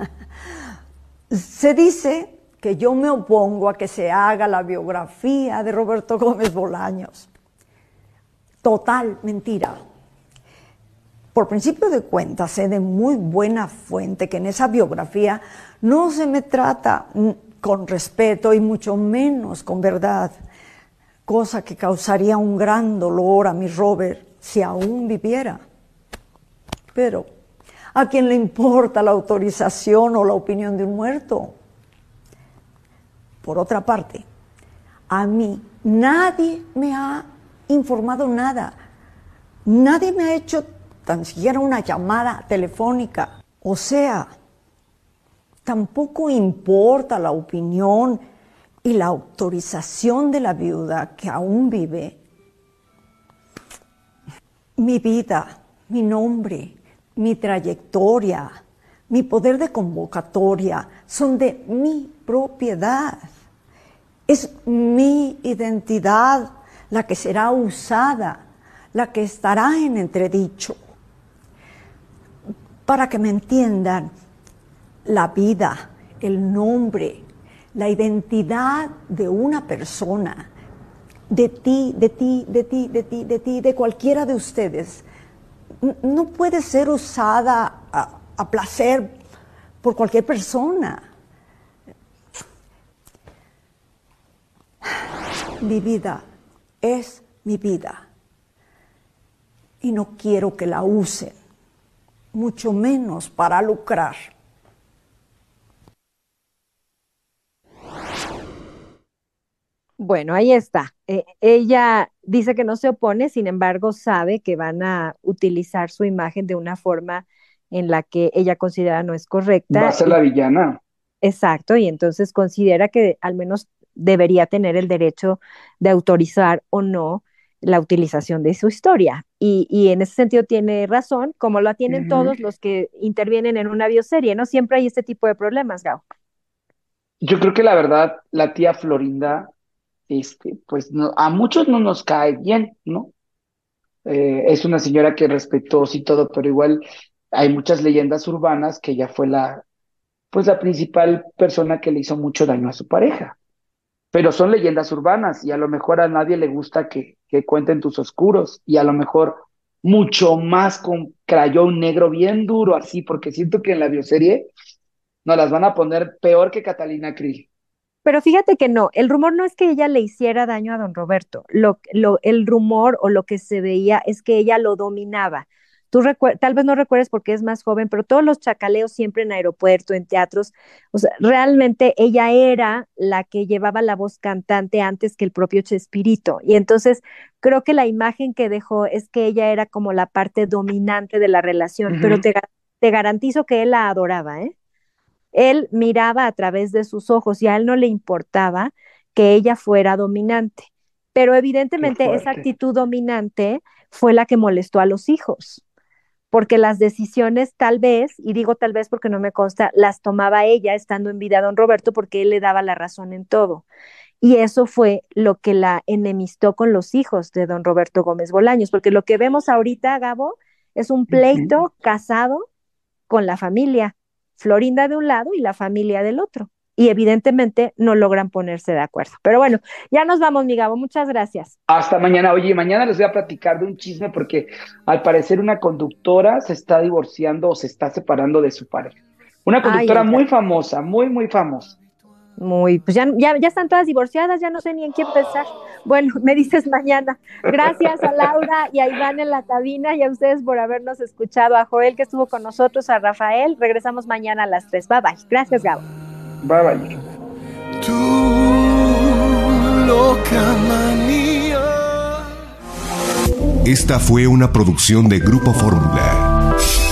Se dice que yo me opongo a que se haga la biografía de Roberto Gómez Bolaños. Total mentira. Por principio de cuentas, sé de muy buena fuente que en esa biografía no se me trata con respeto y mucho menos con verdad, cosa que causaría un gran dolor a mi Robert si aún viviera. Pero, ¿a quién le importa la autorización o la opinión de un muerto? Por otra parte, a mí nadie me ha informado nada. Nadie me ha hecho tan siquiera una llamada telefónica. O sea, tampoco importa la opinión y la autorización de la viuda que aún vive. Mi vida, mi nombre, mi trayectoria, mi poder de convocatoria son de mi propiedad. Es mi identidad la que será usada, la que estará en entredicho. Para que me entiendan, la vida, el nombre, la identidad de una persona, de ti, de cualquiera de ustedes, no puede ser usada a placer por cualquier persona. Mi vida es mi vida y no quiero que la usen, mucho menos para lucrar. Bueno, ahí está. Ella dice que no se opone, sin embargo, sabe que van a utilizar su imagen de una forma en la que ella considera no es correcta. Va a ser la villana. Exacto, y entonces considera que al menos debería tener el derecho de autorizar o no la utilización de su historia. Y en ese sentido tiene razón, como lo tienen todos los que intervienen en una bioserie, ¿no? Siempre hay este tipo de problemas, Gao. Yo creo que la verdad, la tía Florinda, pues a muchos no nos cae bien, ¿no? Es una señora que respetó y todo, pero igual hay muchas leyendas urbanas que ella fue pues la principal persona que le hizo mucho daño a su pareja. Pero son leyendas urbanas y a lo mejor a nadie le gusta que cuenten tus oscuros y a lo mejor mucho más con crayón negro bien duro así, porque siento que en la bioserie nos las van a poner peor que Catalina Krill. Pero fíjate que no, el rumor no es que ella le hiciera daño a don Roberto, el rumor o lo que se veía es que ella lo dominaba. Tal vez no recuerdes porque es más joven, pero todos los chacaleos siempre en aeropuerto, en teatros, o sea, realmente ella era la que llevaba la voz cantante antes que el propio Chespirito. Y entonces creo que la imagen que dejó es que ella era como la parte dominante de la relación, pero te garantizo que él la adoraba, ¿eh? Él miraba a través de sus ojos y a él no le importaba que ella fuera dominante. Pero evidentemente esa actitud dominante fue la que molestó a los hijos, porque las decisiones tal vez, y digo tal vez porque no me consta, las tomaba ella estando en vida a don Roberto porque él le daba la razón en todo. Y eso fue lo que la enemistó con los hijos de don Roberto Gómez Bolaños, porque lo que vemos ahorita, Gabo, es un pleito casado con la familia, Florinda de un lado y la familia del otro. Y evidentemente no logran ponerse de acuerdo. Pero bueno, ya nos vamos, mi Gabo. Muchas gracias. Hasta mañana. Oye, mañana les voy a platicar de un chisme porque al parecer una conductora se está divorciando o se está separando de su pareja. Una conductora muy famosa, muy famosa. pues ya están todas divorciadas, ya no sé ni en quién pensar. Bueno, me dices mañana. Gracias a Laura y a Iván en la cabina y a ustedes por habernos escuchado, a Joel que estuvo con nosotros, a Rafael. Regresamos mañana a las 3. Bye bye. Gracias, Gabo. Bye bye. Loca manía. Esta fue una producción de Grupo Fórmula.